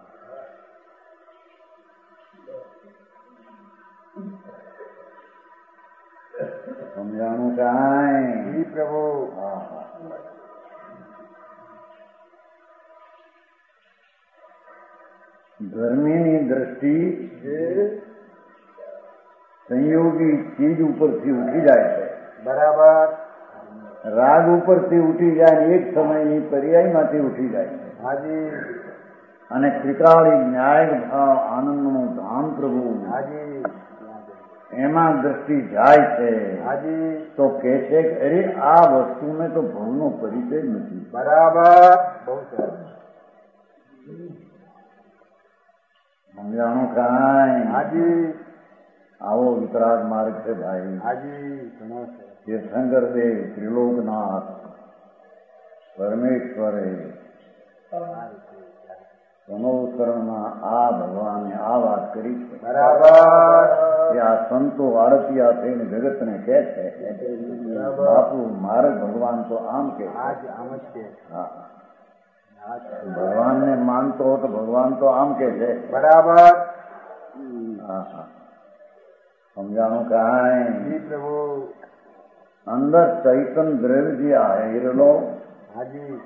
સમજાણું કાંઈ? પ્રભુ. હા હા ધર્મીની દ્રષ્ટિ સંયોગી ચીજ ઉપરથી ઉઠી જાય છે. બરાબર. રાગ ઉપરથી ઉઠી જાય, એક સમયની પર્યાયમાંથી ઉઠી જાય છે. હાજી. અને ત્રિકાળી ન્યાય ભાવ આનંદનું ધામ પ્રભુ હાજી એમાં દ્રષ્ટિ જાય છે. હાજી. તો કે છે કે અરે આ વસ્તુને તો ભવનો પરિચય નથી. બરાબર. બહુ સરસ. સમજાણું કાંઈ? હાજી. આવો વિતરાગ માર્ગ છે ભાઈ. હાજી. તીર્થંકર દેવ ત્રિલોકનાથ પરમેશ્વરે સનોકરણમાં આ ભગવાને આ વાત કરી છે. બરાબર. કે આ સંતો આરતિયા થઈને જગતને કહે છે બાપુ માર્ગ ભગવાન તો આમ કે આમ જ કે ભગવાનને માનતો હો તો ભગવાન તો આમ કે છે. બરાબર. હા હા સમજાણું કાંઈ? પ્રભુ. અંદર ચૈતન દ્રવ્ય આવેલો હાજી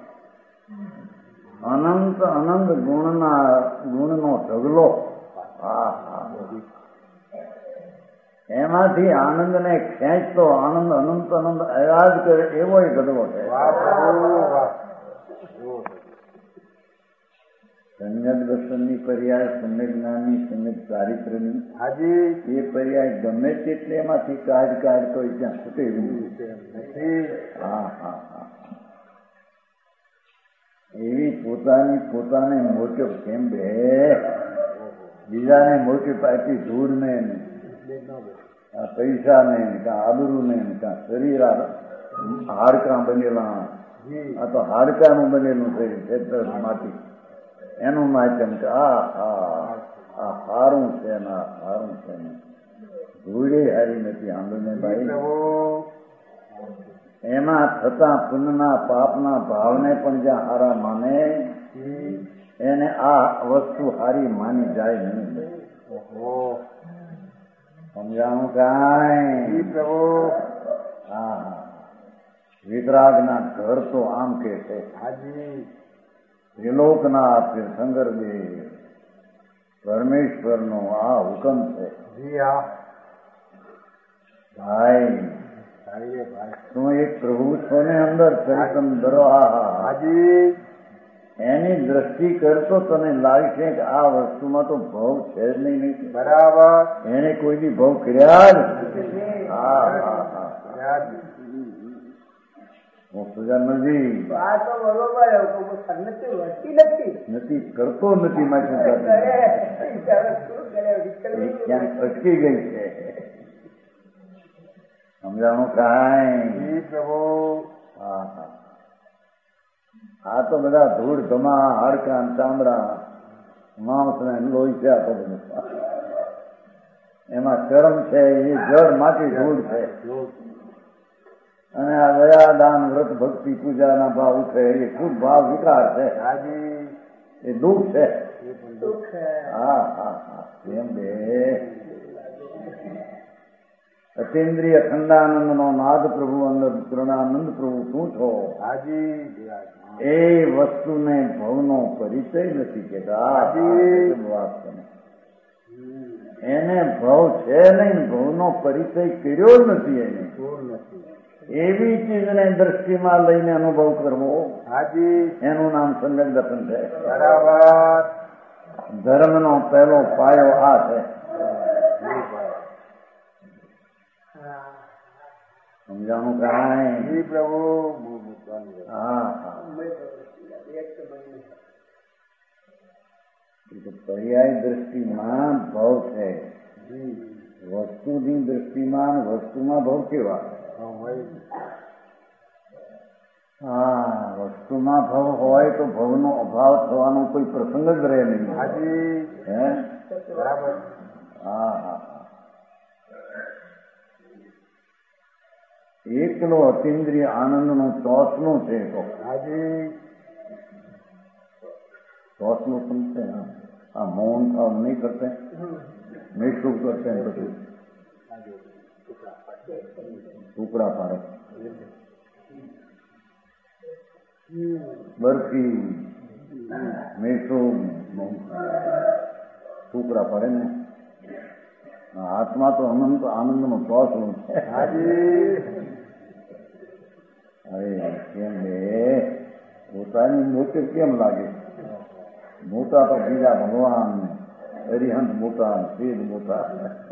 અનંત અનંત ગુણના ગુણનો ઢગલો. હા હા એમાંથી આનંદને ખેંચતો આનંદ અનંત આનંદ આવ્યા જ કરે એવો એ ગદવો છે. સંયત દર્શનની પર્યાય સમ્યક જ્ઞાનની સમ્યક ચારિત્રની હાજી એ પર્યાય ગમે તેટલે એમાંથી કાઢ કાઢતો ત્યાં છૂટે નથી. હા હા હા એવી પોતાની પોતાને મોટો કેમ બે બીજાને મોટી પાછી ધૂળ ને પૈસા ને કાં આબરૂ ને કાં શરીર હાડકાં બનેલા આ તો હાડકાનું બનેલું છે માટી એનું માધ્યમ કે આ હા આ હારું છે ને આ હારું છે ને ધૂળે હારી નથી આંદોલન ભાઈ. એમાં થતા પુણ્યના પાપના ભાવને પણ જ્યાં હારા માને એને આ વસ્તુ હારી માની જાય નહીં. સમજાણું કાંઈ પ્રભુ? હા હા વિતરાગના ઘર તો આમ કે છે હાજી ત્રિલોકના તીર્થંકર દેવ પરમેશ્વરનો આ હુકમ છે. જી હા ભાઈ તું એક પ્રભુ છો ને અંદર ચરિતમ ધરો હાજી એની દ્રષ્ટિ કરતો તને લાગશે કે આ વસ્તુમાં તો ભાવ છે જ નહીં. બરાબર એને કોઈ બી ભાવ કર્યા જ હા હા હા સુજાનજી નથી કરતો નથી ક્યાંક અટકી ગઈ છે. સમજાણું કાંઈ પ્રભુ? હા હા આ તો બધા ધૂળ ધમા હાડકા ચામડા માંસ ને લોહી છે. આ તો બધું એમાં ચરમ છે એ જળ માટી ધૂળ છે. અને આ દયા દાન વ્રત ભક્તિ પૂજાના ભાવ ઉઠે એ શુભ ભાવ વિકાર છે. હાજી એ દુઃખ છે. હા હા હા એમ બે અતિન્દ્રિય ખંડાનંદ નો નાદ પ્રભુ અંદર કૃણાનંદ પ્રભુ શું છો? હાજી એ વસ્તુને ભવનો પરિચય નથી કેતા. એને ભવ છે નહીં, ભવનો પરિચય કર્યો નથી એને. એવી ચીજને દ્રષ્ટિમાં લઈને અનુભવ કરવો હાજી એનું નામ સમ્યક દર્શન છે. બરાબર ધર્મનો પહેલો પાયો આ છે. સમજાણું કાંઈ પ્રભુ? હા હા પર્યાય દ્રષ્ટિમાં ભાવ છે. વસ્તુની દ્રષ્ટિમાં વસ્તુમાં ભાવ કેવા? હા વસ્તુમાં ભાવ હોય તો ભાવનો અભાવ થવાનો કોઈ પ્રસંગ જ રહે નહીં. હે બરાબર હા હા એકલો અતિન્દ્રિય આનંદનો ચોસનું છે. તો ચોસનું સમજે આ મૌન ભાવ નહીં કરતે નિઃશુભ કરતે બધું ટુકડા પાડે બરફી મેસુબ ટુકડા પડે ને હાથમાં તો અનંત આનંદનો ચોસનું છે. અરે કેમ બે પોતાની મોટી કેમ લાગે? મોટા તો બીજા ભગવાન અરિહંત મોટા શેદ મોટા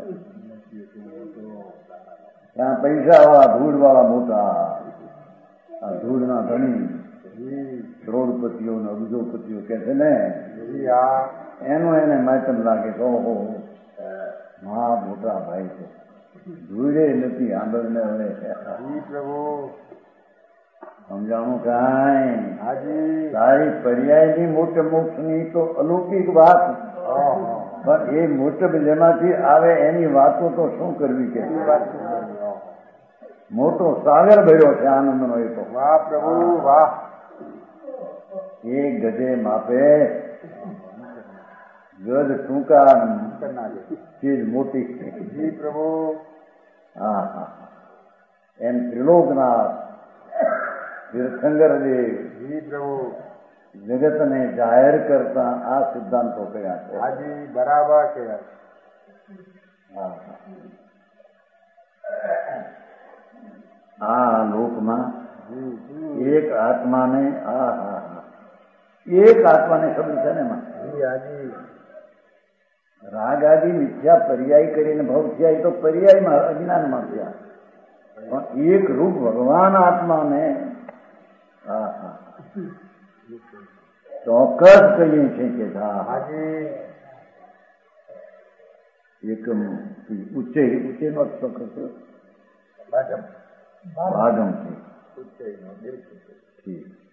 ત્યાં પૈસા વાળા ધૂળ વાળા મોટા આ ધૂળના ધણી કરોડપતિઓ ને અબજોપતિઓ કે છે ને એનું એને માતમ લાગે કે ઓહો મહા મોટા ભાઈ છે. ધૂળે નથી આંદર ને હવે પ્રભુ સમજાણું કાંઈ? હાજી તારી પર્યાયની મોટ મોક્ષ ની તો અલૌકિક વાત પણ એ મોટપ જેમાંથી આવે એની વાતો તો શું કરવી કે મોટો સાગર ભર્યો છે આનંદનો. એ તો વાહ પ્રભુ વાહ. એક ગજે માપે ગજ ટૂંકા ચીજ મોટી. જી પ્રભુ હા હા એમ ત્રિલોકનાથ તીર્થંકર દેવ જી પ્રભુ જગતને જાહેર કરતા આ સિદ્ધાંતો કયા છે. હાજી બરાબર કયા. હા આ લોકમાં એક આત્માને આ હા હા એક આત્માને શબ્દ છે ને એમાં રાગ આદિ મિથ્યા પર્યાય કરીને ભવ થયા એ તો પર્યાયમાં અજ્ઞાનમાં થયા, પણ એક રૂપ ભગવાન આત્માને હા હા ચોક્કસ કહીએ છીએ કે હા એકમ ઉચ્ચે ઉચ્ચે નો ચોક્કસ ભાગમ છે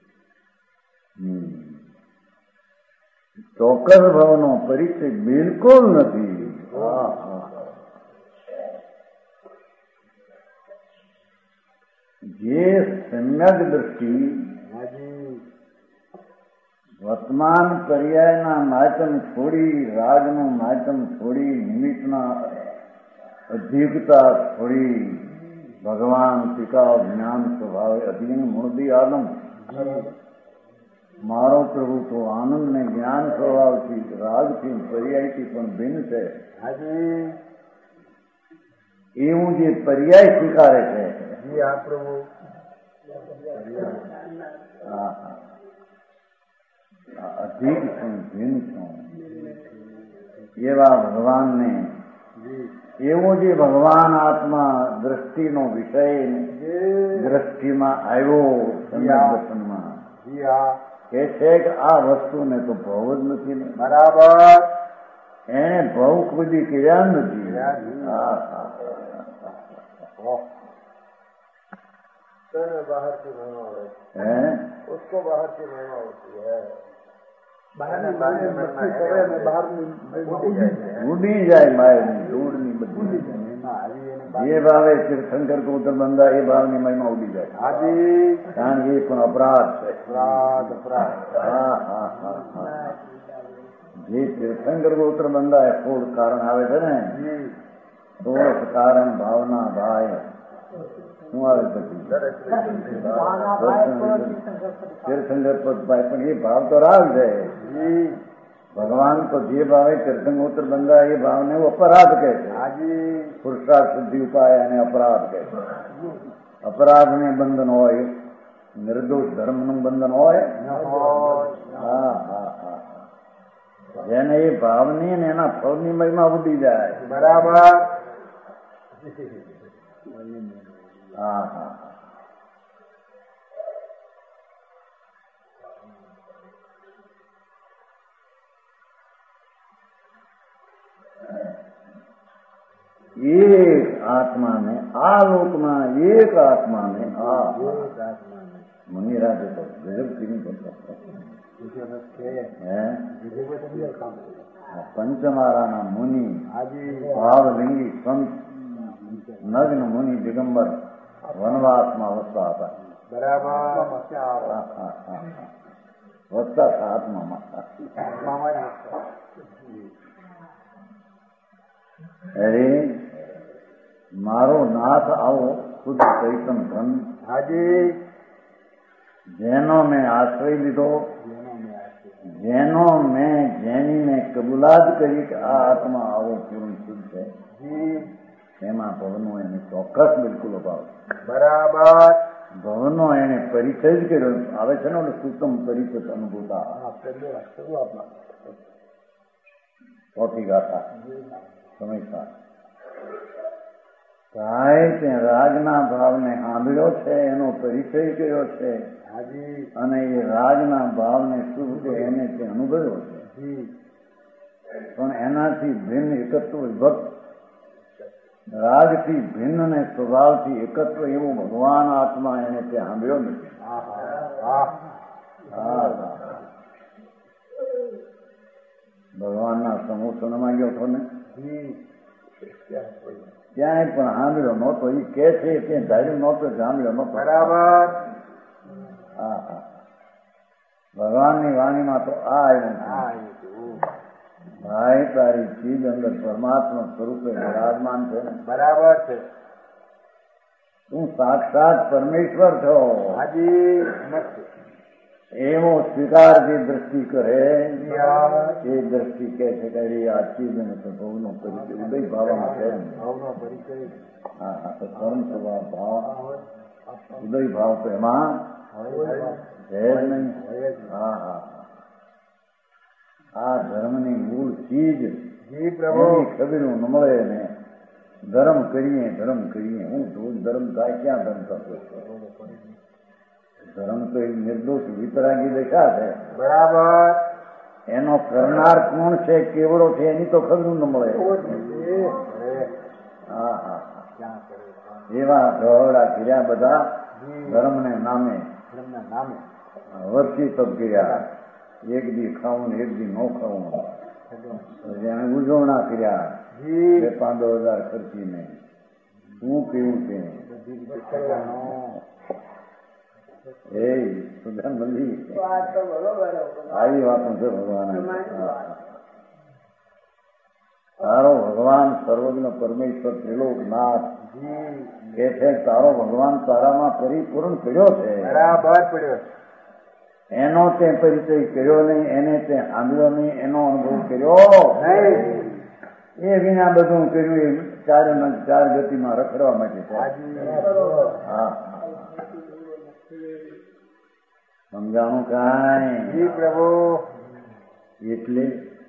ચોક્કસ ભાવનો પરિચય બિલકુલ નથી. જે સમ્યક દ્રષ્ટિ વર્તમાન પર્યાયના માધ્યમ છોડી, રાગનું માધ્યમ છોડી, નિમિત્તના અધિકતા છોડી ભગવાન ટીકા જ્ઞાન સ્વભાવે અધીન મૂળદી આનંદ મારો પ્રભુ તો આનંદ ને જ્ઞાન સ્વભાવથી રાગથી પર્યાયથી પણ ભિન્ન છે. એવું જે પર્યાય સ્વીકારે છે આ પ્રભુ હા હા અધિક છું ભિન્ન છું એવા ભગવાનને એવો જે ભગવાન આત્મા દ્રષ્ટિનો વિષય દ્રષ્ટિમાં આવ્યો દર્શનમાં કે છે કે આ વસ્તુને તો ભવ જ નથી ને બરાબર એને ભવ કદી કર્યા નથી. बाहर की महिमा होती है, उसको बाहर की महिमा होती है, ઉડી જાય માયની ધૂળની બધી જે ભાવે તીર્થંકર ગોત્ર બંધા એ ભાવની મહિમા ઉડી જાય. કારણ કે એ પણ અપરાધ છે. હા હા હા હા જે તીર્થંકર ગોત્ર બંધા એ ફૂળ કારણ આવે છે ને સોળ કારણ ભાવના ભાઈ શું આવે પછી તીર્થંકર પદ ભાઈ પણ એ ભાવ તો રાગ છે. ભગવાન તો જે ભાવે તીર્થંકર બંધા એ ભાવને અપરાધ કહે છે. પુરુષાર્થ શુદ્ધિ ઉપાય અને અપરાધ કહે છે. અપરાધને બંધન હોય, નિર્દોષ ધર્મનું બંધન હોય. હા હા હા જેને એ ભાવની અને એના ફળની મહિમા ઉડી જાય. બરાબર. હા હા એક આત્માને આ લોકમાં એક આત્માને આ મુનિરાજે તો ગજબ કીધી પંચમારાના મુનિ ભાવલિંગી સંત નગ્ન મુનિ દિગંબર વનવાસમાં વસતા હતા. બરાબર વસતા હતા આત્મામાં. અરે મારો નાથ આવો ખુદ ચૈતન ધન હાજી જેનો મેં આશ્રય લીધો, જેનો મેં જેની મેં કબૂલાત કરી કે આ આત્મા આવો પૂર્ણ શુદ્ધ છે એમાં ભવનો એને ચોક્કસ બિલકુલ અભાવ. બરાબર. ભવનો એને પરિચય જ કર્યો આવે છે ને સુતમ પરિચિત અનુભૂતા ચોથી ગાથા સમજતા સાહેબ ત્યાં રાજના ભાવને સાંભળ્યો છે, એનો પરિચય કર્યો છે અને એ રાજના ભાવને શું છે એને તે અનુભવ્યો છે. પણ એનાથી ભિન્ન એકત્વ વિભક્ત રાગથી ભિન્ન ને સ્વભાવથી એકત્વ એવું ભગવાન આત્મા એને તે સાંભળ્યો નથી. ભગવાનના સમૂહ સુનમાં ગયો છો ને ક્યાંય પણ સાંભળ્યો નહોતો. એ કે છે કે ધાર્યું નહોતો, સાંભળ્યો નહોતો. બરાબર. હા હા ભગવાનની વાણીમાં તો આ આવ્યું ભાઈ તારી ચીજ અંદર પરમાત્મા સ્વરૂપે વિરાજમાન છે. બરાબર છે. તું સાક્ષાત પરમેશ્વર છો. હાજી એવો સ્વીકાર જે દ્રષ્ટિ કરે એ દ્રષ્ટિ કે છે કે આ ચીજ અને ભવનો પરિચય ઉદય ભાવમાં છે. હા હા તો પરમ સ્વભાવ ભાવ ઉદય ભાવ તો એમાં છે જ નહીં. હા હા આ ધર્મની મૂળ ચીજ એની ખબર ન મળે ને ધર્મ કરીએ ધર્મ કરીએ હું રોજ ધર્મ થાય ક્યાં ધર્મ થતો ધર્મ તો એ નિર્દોષ વિતરાગી દશા છે. બરાબર. એનો કરનાર કોણ છે કેવડો છે એની તો ખબર ન મળે. હા હા એવા ઢોળા કર્યા બધા ધર્મને નામે વર્ષી તપ કર્યા. એક દી ખાવું ને એક દી ન ખાવું એને ઉજવણા કર્યા બે પાંચ હજાર ખર્ચીને શું કેવું છે એ સુધાન મળી આવી વાતો છે ભગવાન. તારો ભગવાન સર્વજ્ઞ પરમેશ્વર ત્રિલોકનાથ કે છે તારો ભગવાન તારામાં પરિપૂર્ણ કર્યો છે. બરાબર પડ્યો. એનો તે પરિચય કર્યો નહીં એને તે સાંભળ્યો નહીં એનો અનુભવ કર્યો એ વિના બધું કર્યું એ ચાર ચાર ગતિમાં રખડવા માટે છે. હા સમજાણું કાંઈ પ્રભુ. એટલે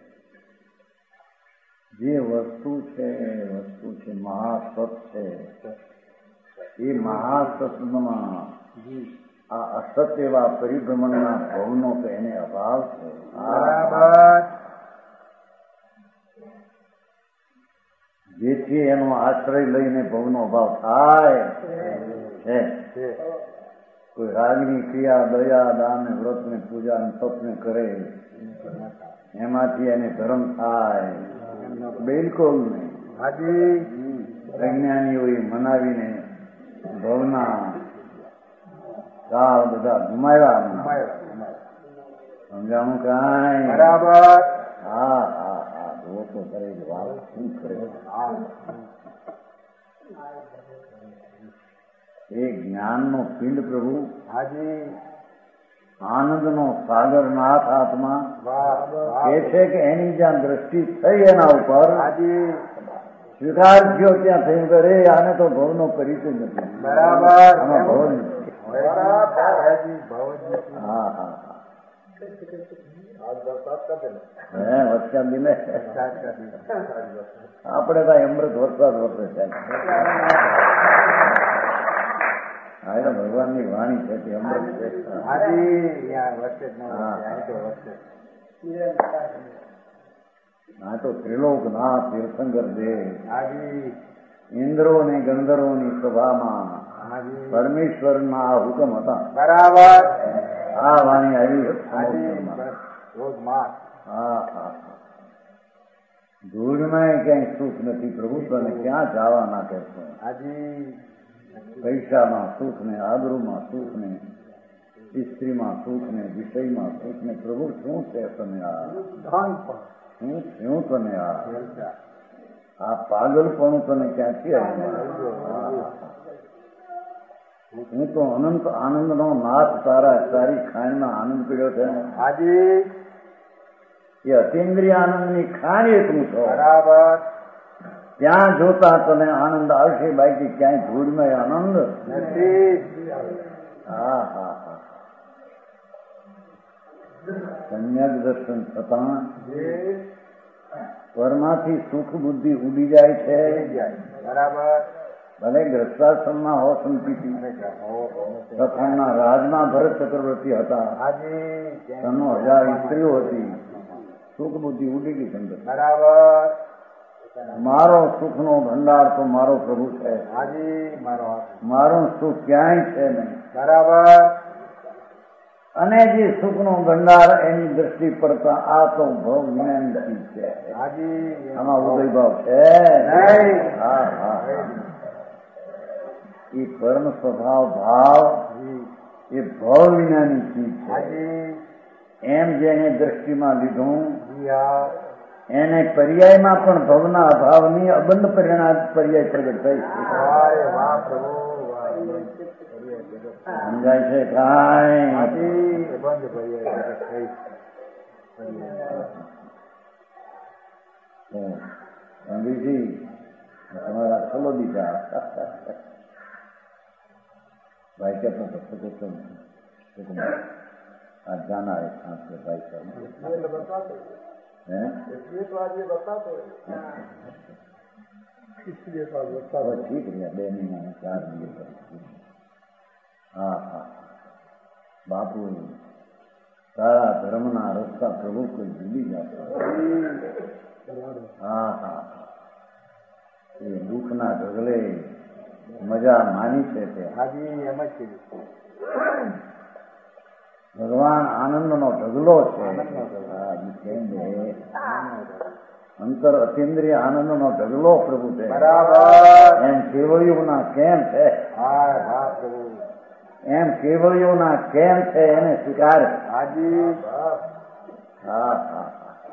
જે વસ્તુ છે વસ્તુ છે મહાસત છે એ મહાસતમાં આ અસત એવા પરિભ્રમણના ભવનો તો એને અભાવ છે. બરાબર. જેથી એનો આશ્રય લઈને ભવનો અભાવ થાય છે. કોઈ રાગની ક્રિયા દયા દાન વ્રત ને પૂજા ને તપ ને કરે એમાંથી એને ધર્મ થાય બિલકુલ નહીં. અજ્ઞાનીઓએ મનાવીને ભવના કાળ બધા ગુમાવ્યા. સમજાણું કાંઈ. બરાબર. હા હા હા લોકો કરે વાત શું કરે એ જ્ઞાનનો પિંડ પ્રભુ આનંદનો સાગર નાથ હાથમાં કે છે કે એની જ્યાં દ્રષ્ટિ થઈ એના ઉપર સ્વીકાર થયો ત્યાં થયું કે રે આને તો ભવનો પરિચય નથી. બરાબર. આમાં ભવ નથી. હા હા હે વરસાદ દિલે આપણે તો અમૃત વરસાદ વરસે છે. હા ભગવાન ની વાણી છે તે અમૃત છે. હા તો ત્રિલોકનાથ તીર્થંકર દેવ ઇન્દ્રો ને ગંધર્વો ની સભામાં પરમેશ્વરના આ હુકમ હતા. બરાબર. આ વાણી આવી. હા હા ધૂળમાં ક્યાંય સુખ નથી પ્રભુ તને ક્યાં જવા ના કહેશો. પૈસામાં સુખ ને આબરૂમાં સુખ ને સ્ત્રીમાં સુખ ને વિષયમાં સુખ ને પ્રભુ શું છે તમે આ શું શું તમે આ આ પાગલપણું તને ક્યાંથી આવ્યું. હું તો અનંત આનંદ નો નાથ તારા તારી ખાણમાં આનંદ પીડ્યો છે. હાજી એ અતિન્દ્રિય આનંદ ની ખાણ એટલું છો. બરાબર. ત્યાં જોતા તને આનંદ આવશે બાકી ક્યાંય ધૂળમાં આનંદ નથી. હા હા હા સમ્યક દર્શન થતા પરમાંથી સુખ બુદ્ધિ ઉડી જાય છે. બરાબર. ભલે ગ્રસ્તાશ્રમમાં હો સંપીતિ તથાના રાજમાં ભરત ચક્રવર્તી હતા. તનો હજાર સ્ત્રીઓ હતી. સુખ બુદ્ધિ ઉડી ગઈ સંગત. બરાબર. મારો સુખનો ભંડાર તો મારો પ્રભુ છે. મારું સુખ ક્યાંય છે નહીં. બરાબર. અને જે સુખનો ભંડાર એની દ્રષ્ટિ પડતા આ તો ભવ જ્ઞાનથી છે. આમાં ઉદય ભાવ છે. હા હા એ પરમ સ્વભાવ ભાવ એ ભવ વિનાની ચીજ છે. એમ જેને દ્રષ્ટિમાં લીધું એને પર્યાયમાં પણ ભવના અભાવની અબંધ પરિણામ પર્યાય પ્રગટ થઈ છે. સમજાય છે કાંઈ. ગાંધીજી તમારા છલો દીધા भाई के अपना भक्त को तो आज जाना है सांस में भाई साहब इसलिए तो आज ये बताते इसलिए तो आज बताते ठीक है बे महीना में चार महीने हाँ हाँ बापू सारा धर्मना रस्ता प्रभु को भूली जाता हाँ हाँ એ દુઃખના ઢગલે મજા માની છે તે હાજી એમ જ છે ભગવાન આનંદનો ઢગલો છે અંતર અતિન્દ્રિય આનંદનો ઢગલો પ્રભુ છે બરાબર એમ કેવળીઓના કેમ છે હા હા પ્રભુ એમ કેવળીઓના કેમ છે એને સ્વીકાર હાજી હા હા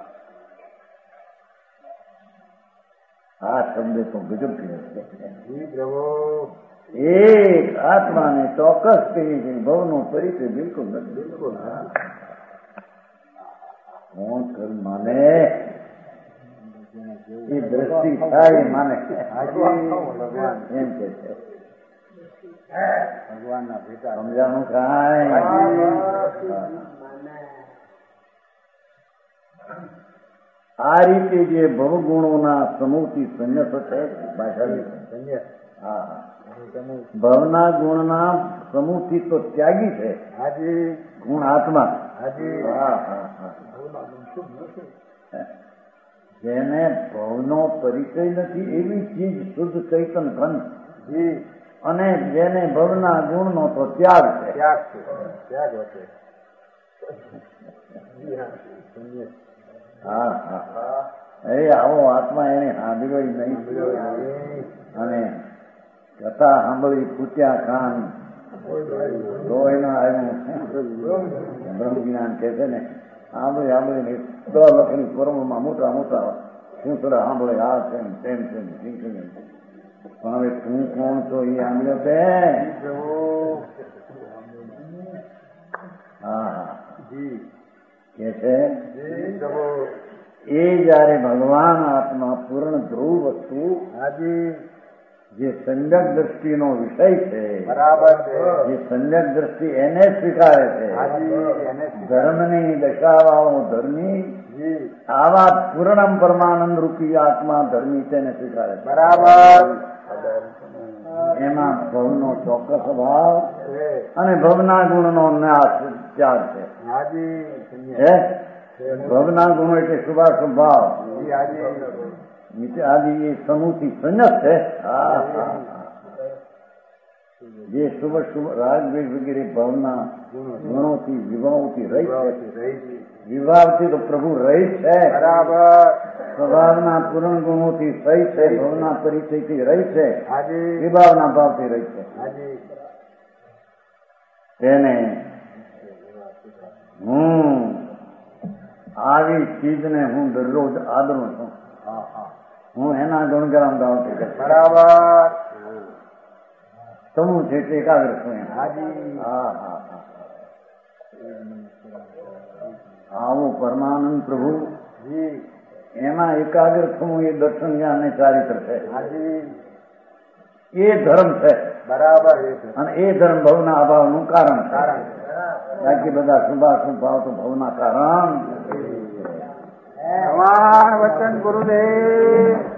આ શબ્દ તો ગજબ જી પ્રભુ એક આત્માને ચોક્કસ કહી છે ભવનો પરિચય બિલકુલ નથી બિલકુલ કોણ કર માને એ દ્રષ્ટિ થાય માને એમ કે છે ભગવાનના ભેટા સમજાણું કાંઈ આ રીતે જે ભવગુણોના સમૂહથી સંન્યાસ છે ભાષા હા ભવના ગુણના સમૂહથી તો ત્યાગી છે હાજી ગુણ આત્મા હાજી હા હા હા જેને ભવનો પરિચય નથી એવી ચીજ શુદ્ધ ચૈતન ઘન જી અને જેને ભવના ગુણનો તો ત્યાગ છે ત્યાગ છે ત્યાગ હશે હા હા એ આવો આત્મા એને સાંભળ્યો નહીં અને કથા સાંભળી પૂછ્યા કાન તો એના આવ્યું બ્રહ્મ જ્ઞાન કે છે ને સાંભળી સાંભળીને દસ લખની કર્મમાં મોટા મોટા પૂછડા સાંભળે આ છે તેમ છે પણ હવે તું કોણ છો એ સાંભળ્યો છે હા હા જી કે છે જી પ્રભુ એ જયારે ભગવાન આત્મા પૂર્ણ ધ્રુવ વસ્તુ હાજી જે સંજ્ઞક દ્રષ્ટિનો વિષય છે બરાબર છે જે સંજ્ઞક દ્રષ્ટિ એને સ્વીકારે છે હાજી એને ધર્મની દશાવાળો ધર્મી જી આવા પૂર્ણમ પરમાનંદ રૂપી આત્મા ધર્મી તેને સ્વીકારે છે બરાબર એમાં ભવનો ચોક્કસ ભાવ છે અને ભવના ગુણનો નાશ ત્યાગ છે હાજી હે ભવના ગુણો એટલે શુભાશુભ ભાવ જી હાજી નીચે આદિ એ સમૂહથી સંન્યાસ છે હા હા જે શુભ શુભ રાગદ્વેષ વગેરે ભાવના ગુણોથી વિભાવથી રહી છે વિભાવથી તો પ્રભુ રહી છે બરાબર સ્વભાવના પૂર્ણ ગુણોથી સહી છે ભવના પરિચયથી રહી છે હાજી વિભાવના ભાવથી રહી છે હાજી તેને હું આવી ચીજને હું દરરોજ આદરું છું હા હા હું એના ગુણગાન ગાઉં છું બરાબર સમૂહ છે તે એકાગ્ર છું એમ હાજી હા હા હા આવો પરમાનંદ પ્રભુ જી એમાં એકાગ્ર થવું એ દર્શન જ્ઞાન ને ચારિત્ર છે હાજી એ ધર્મ છે બરાબર એ છે અને એ ધર્મ ભવના અભાવનું કારણ છે કારણ બાકી બધા શુભાશુભ ભાવ તો ભવના કારણ ભગવાન વચન ગુરુદેવ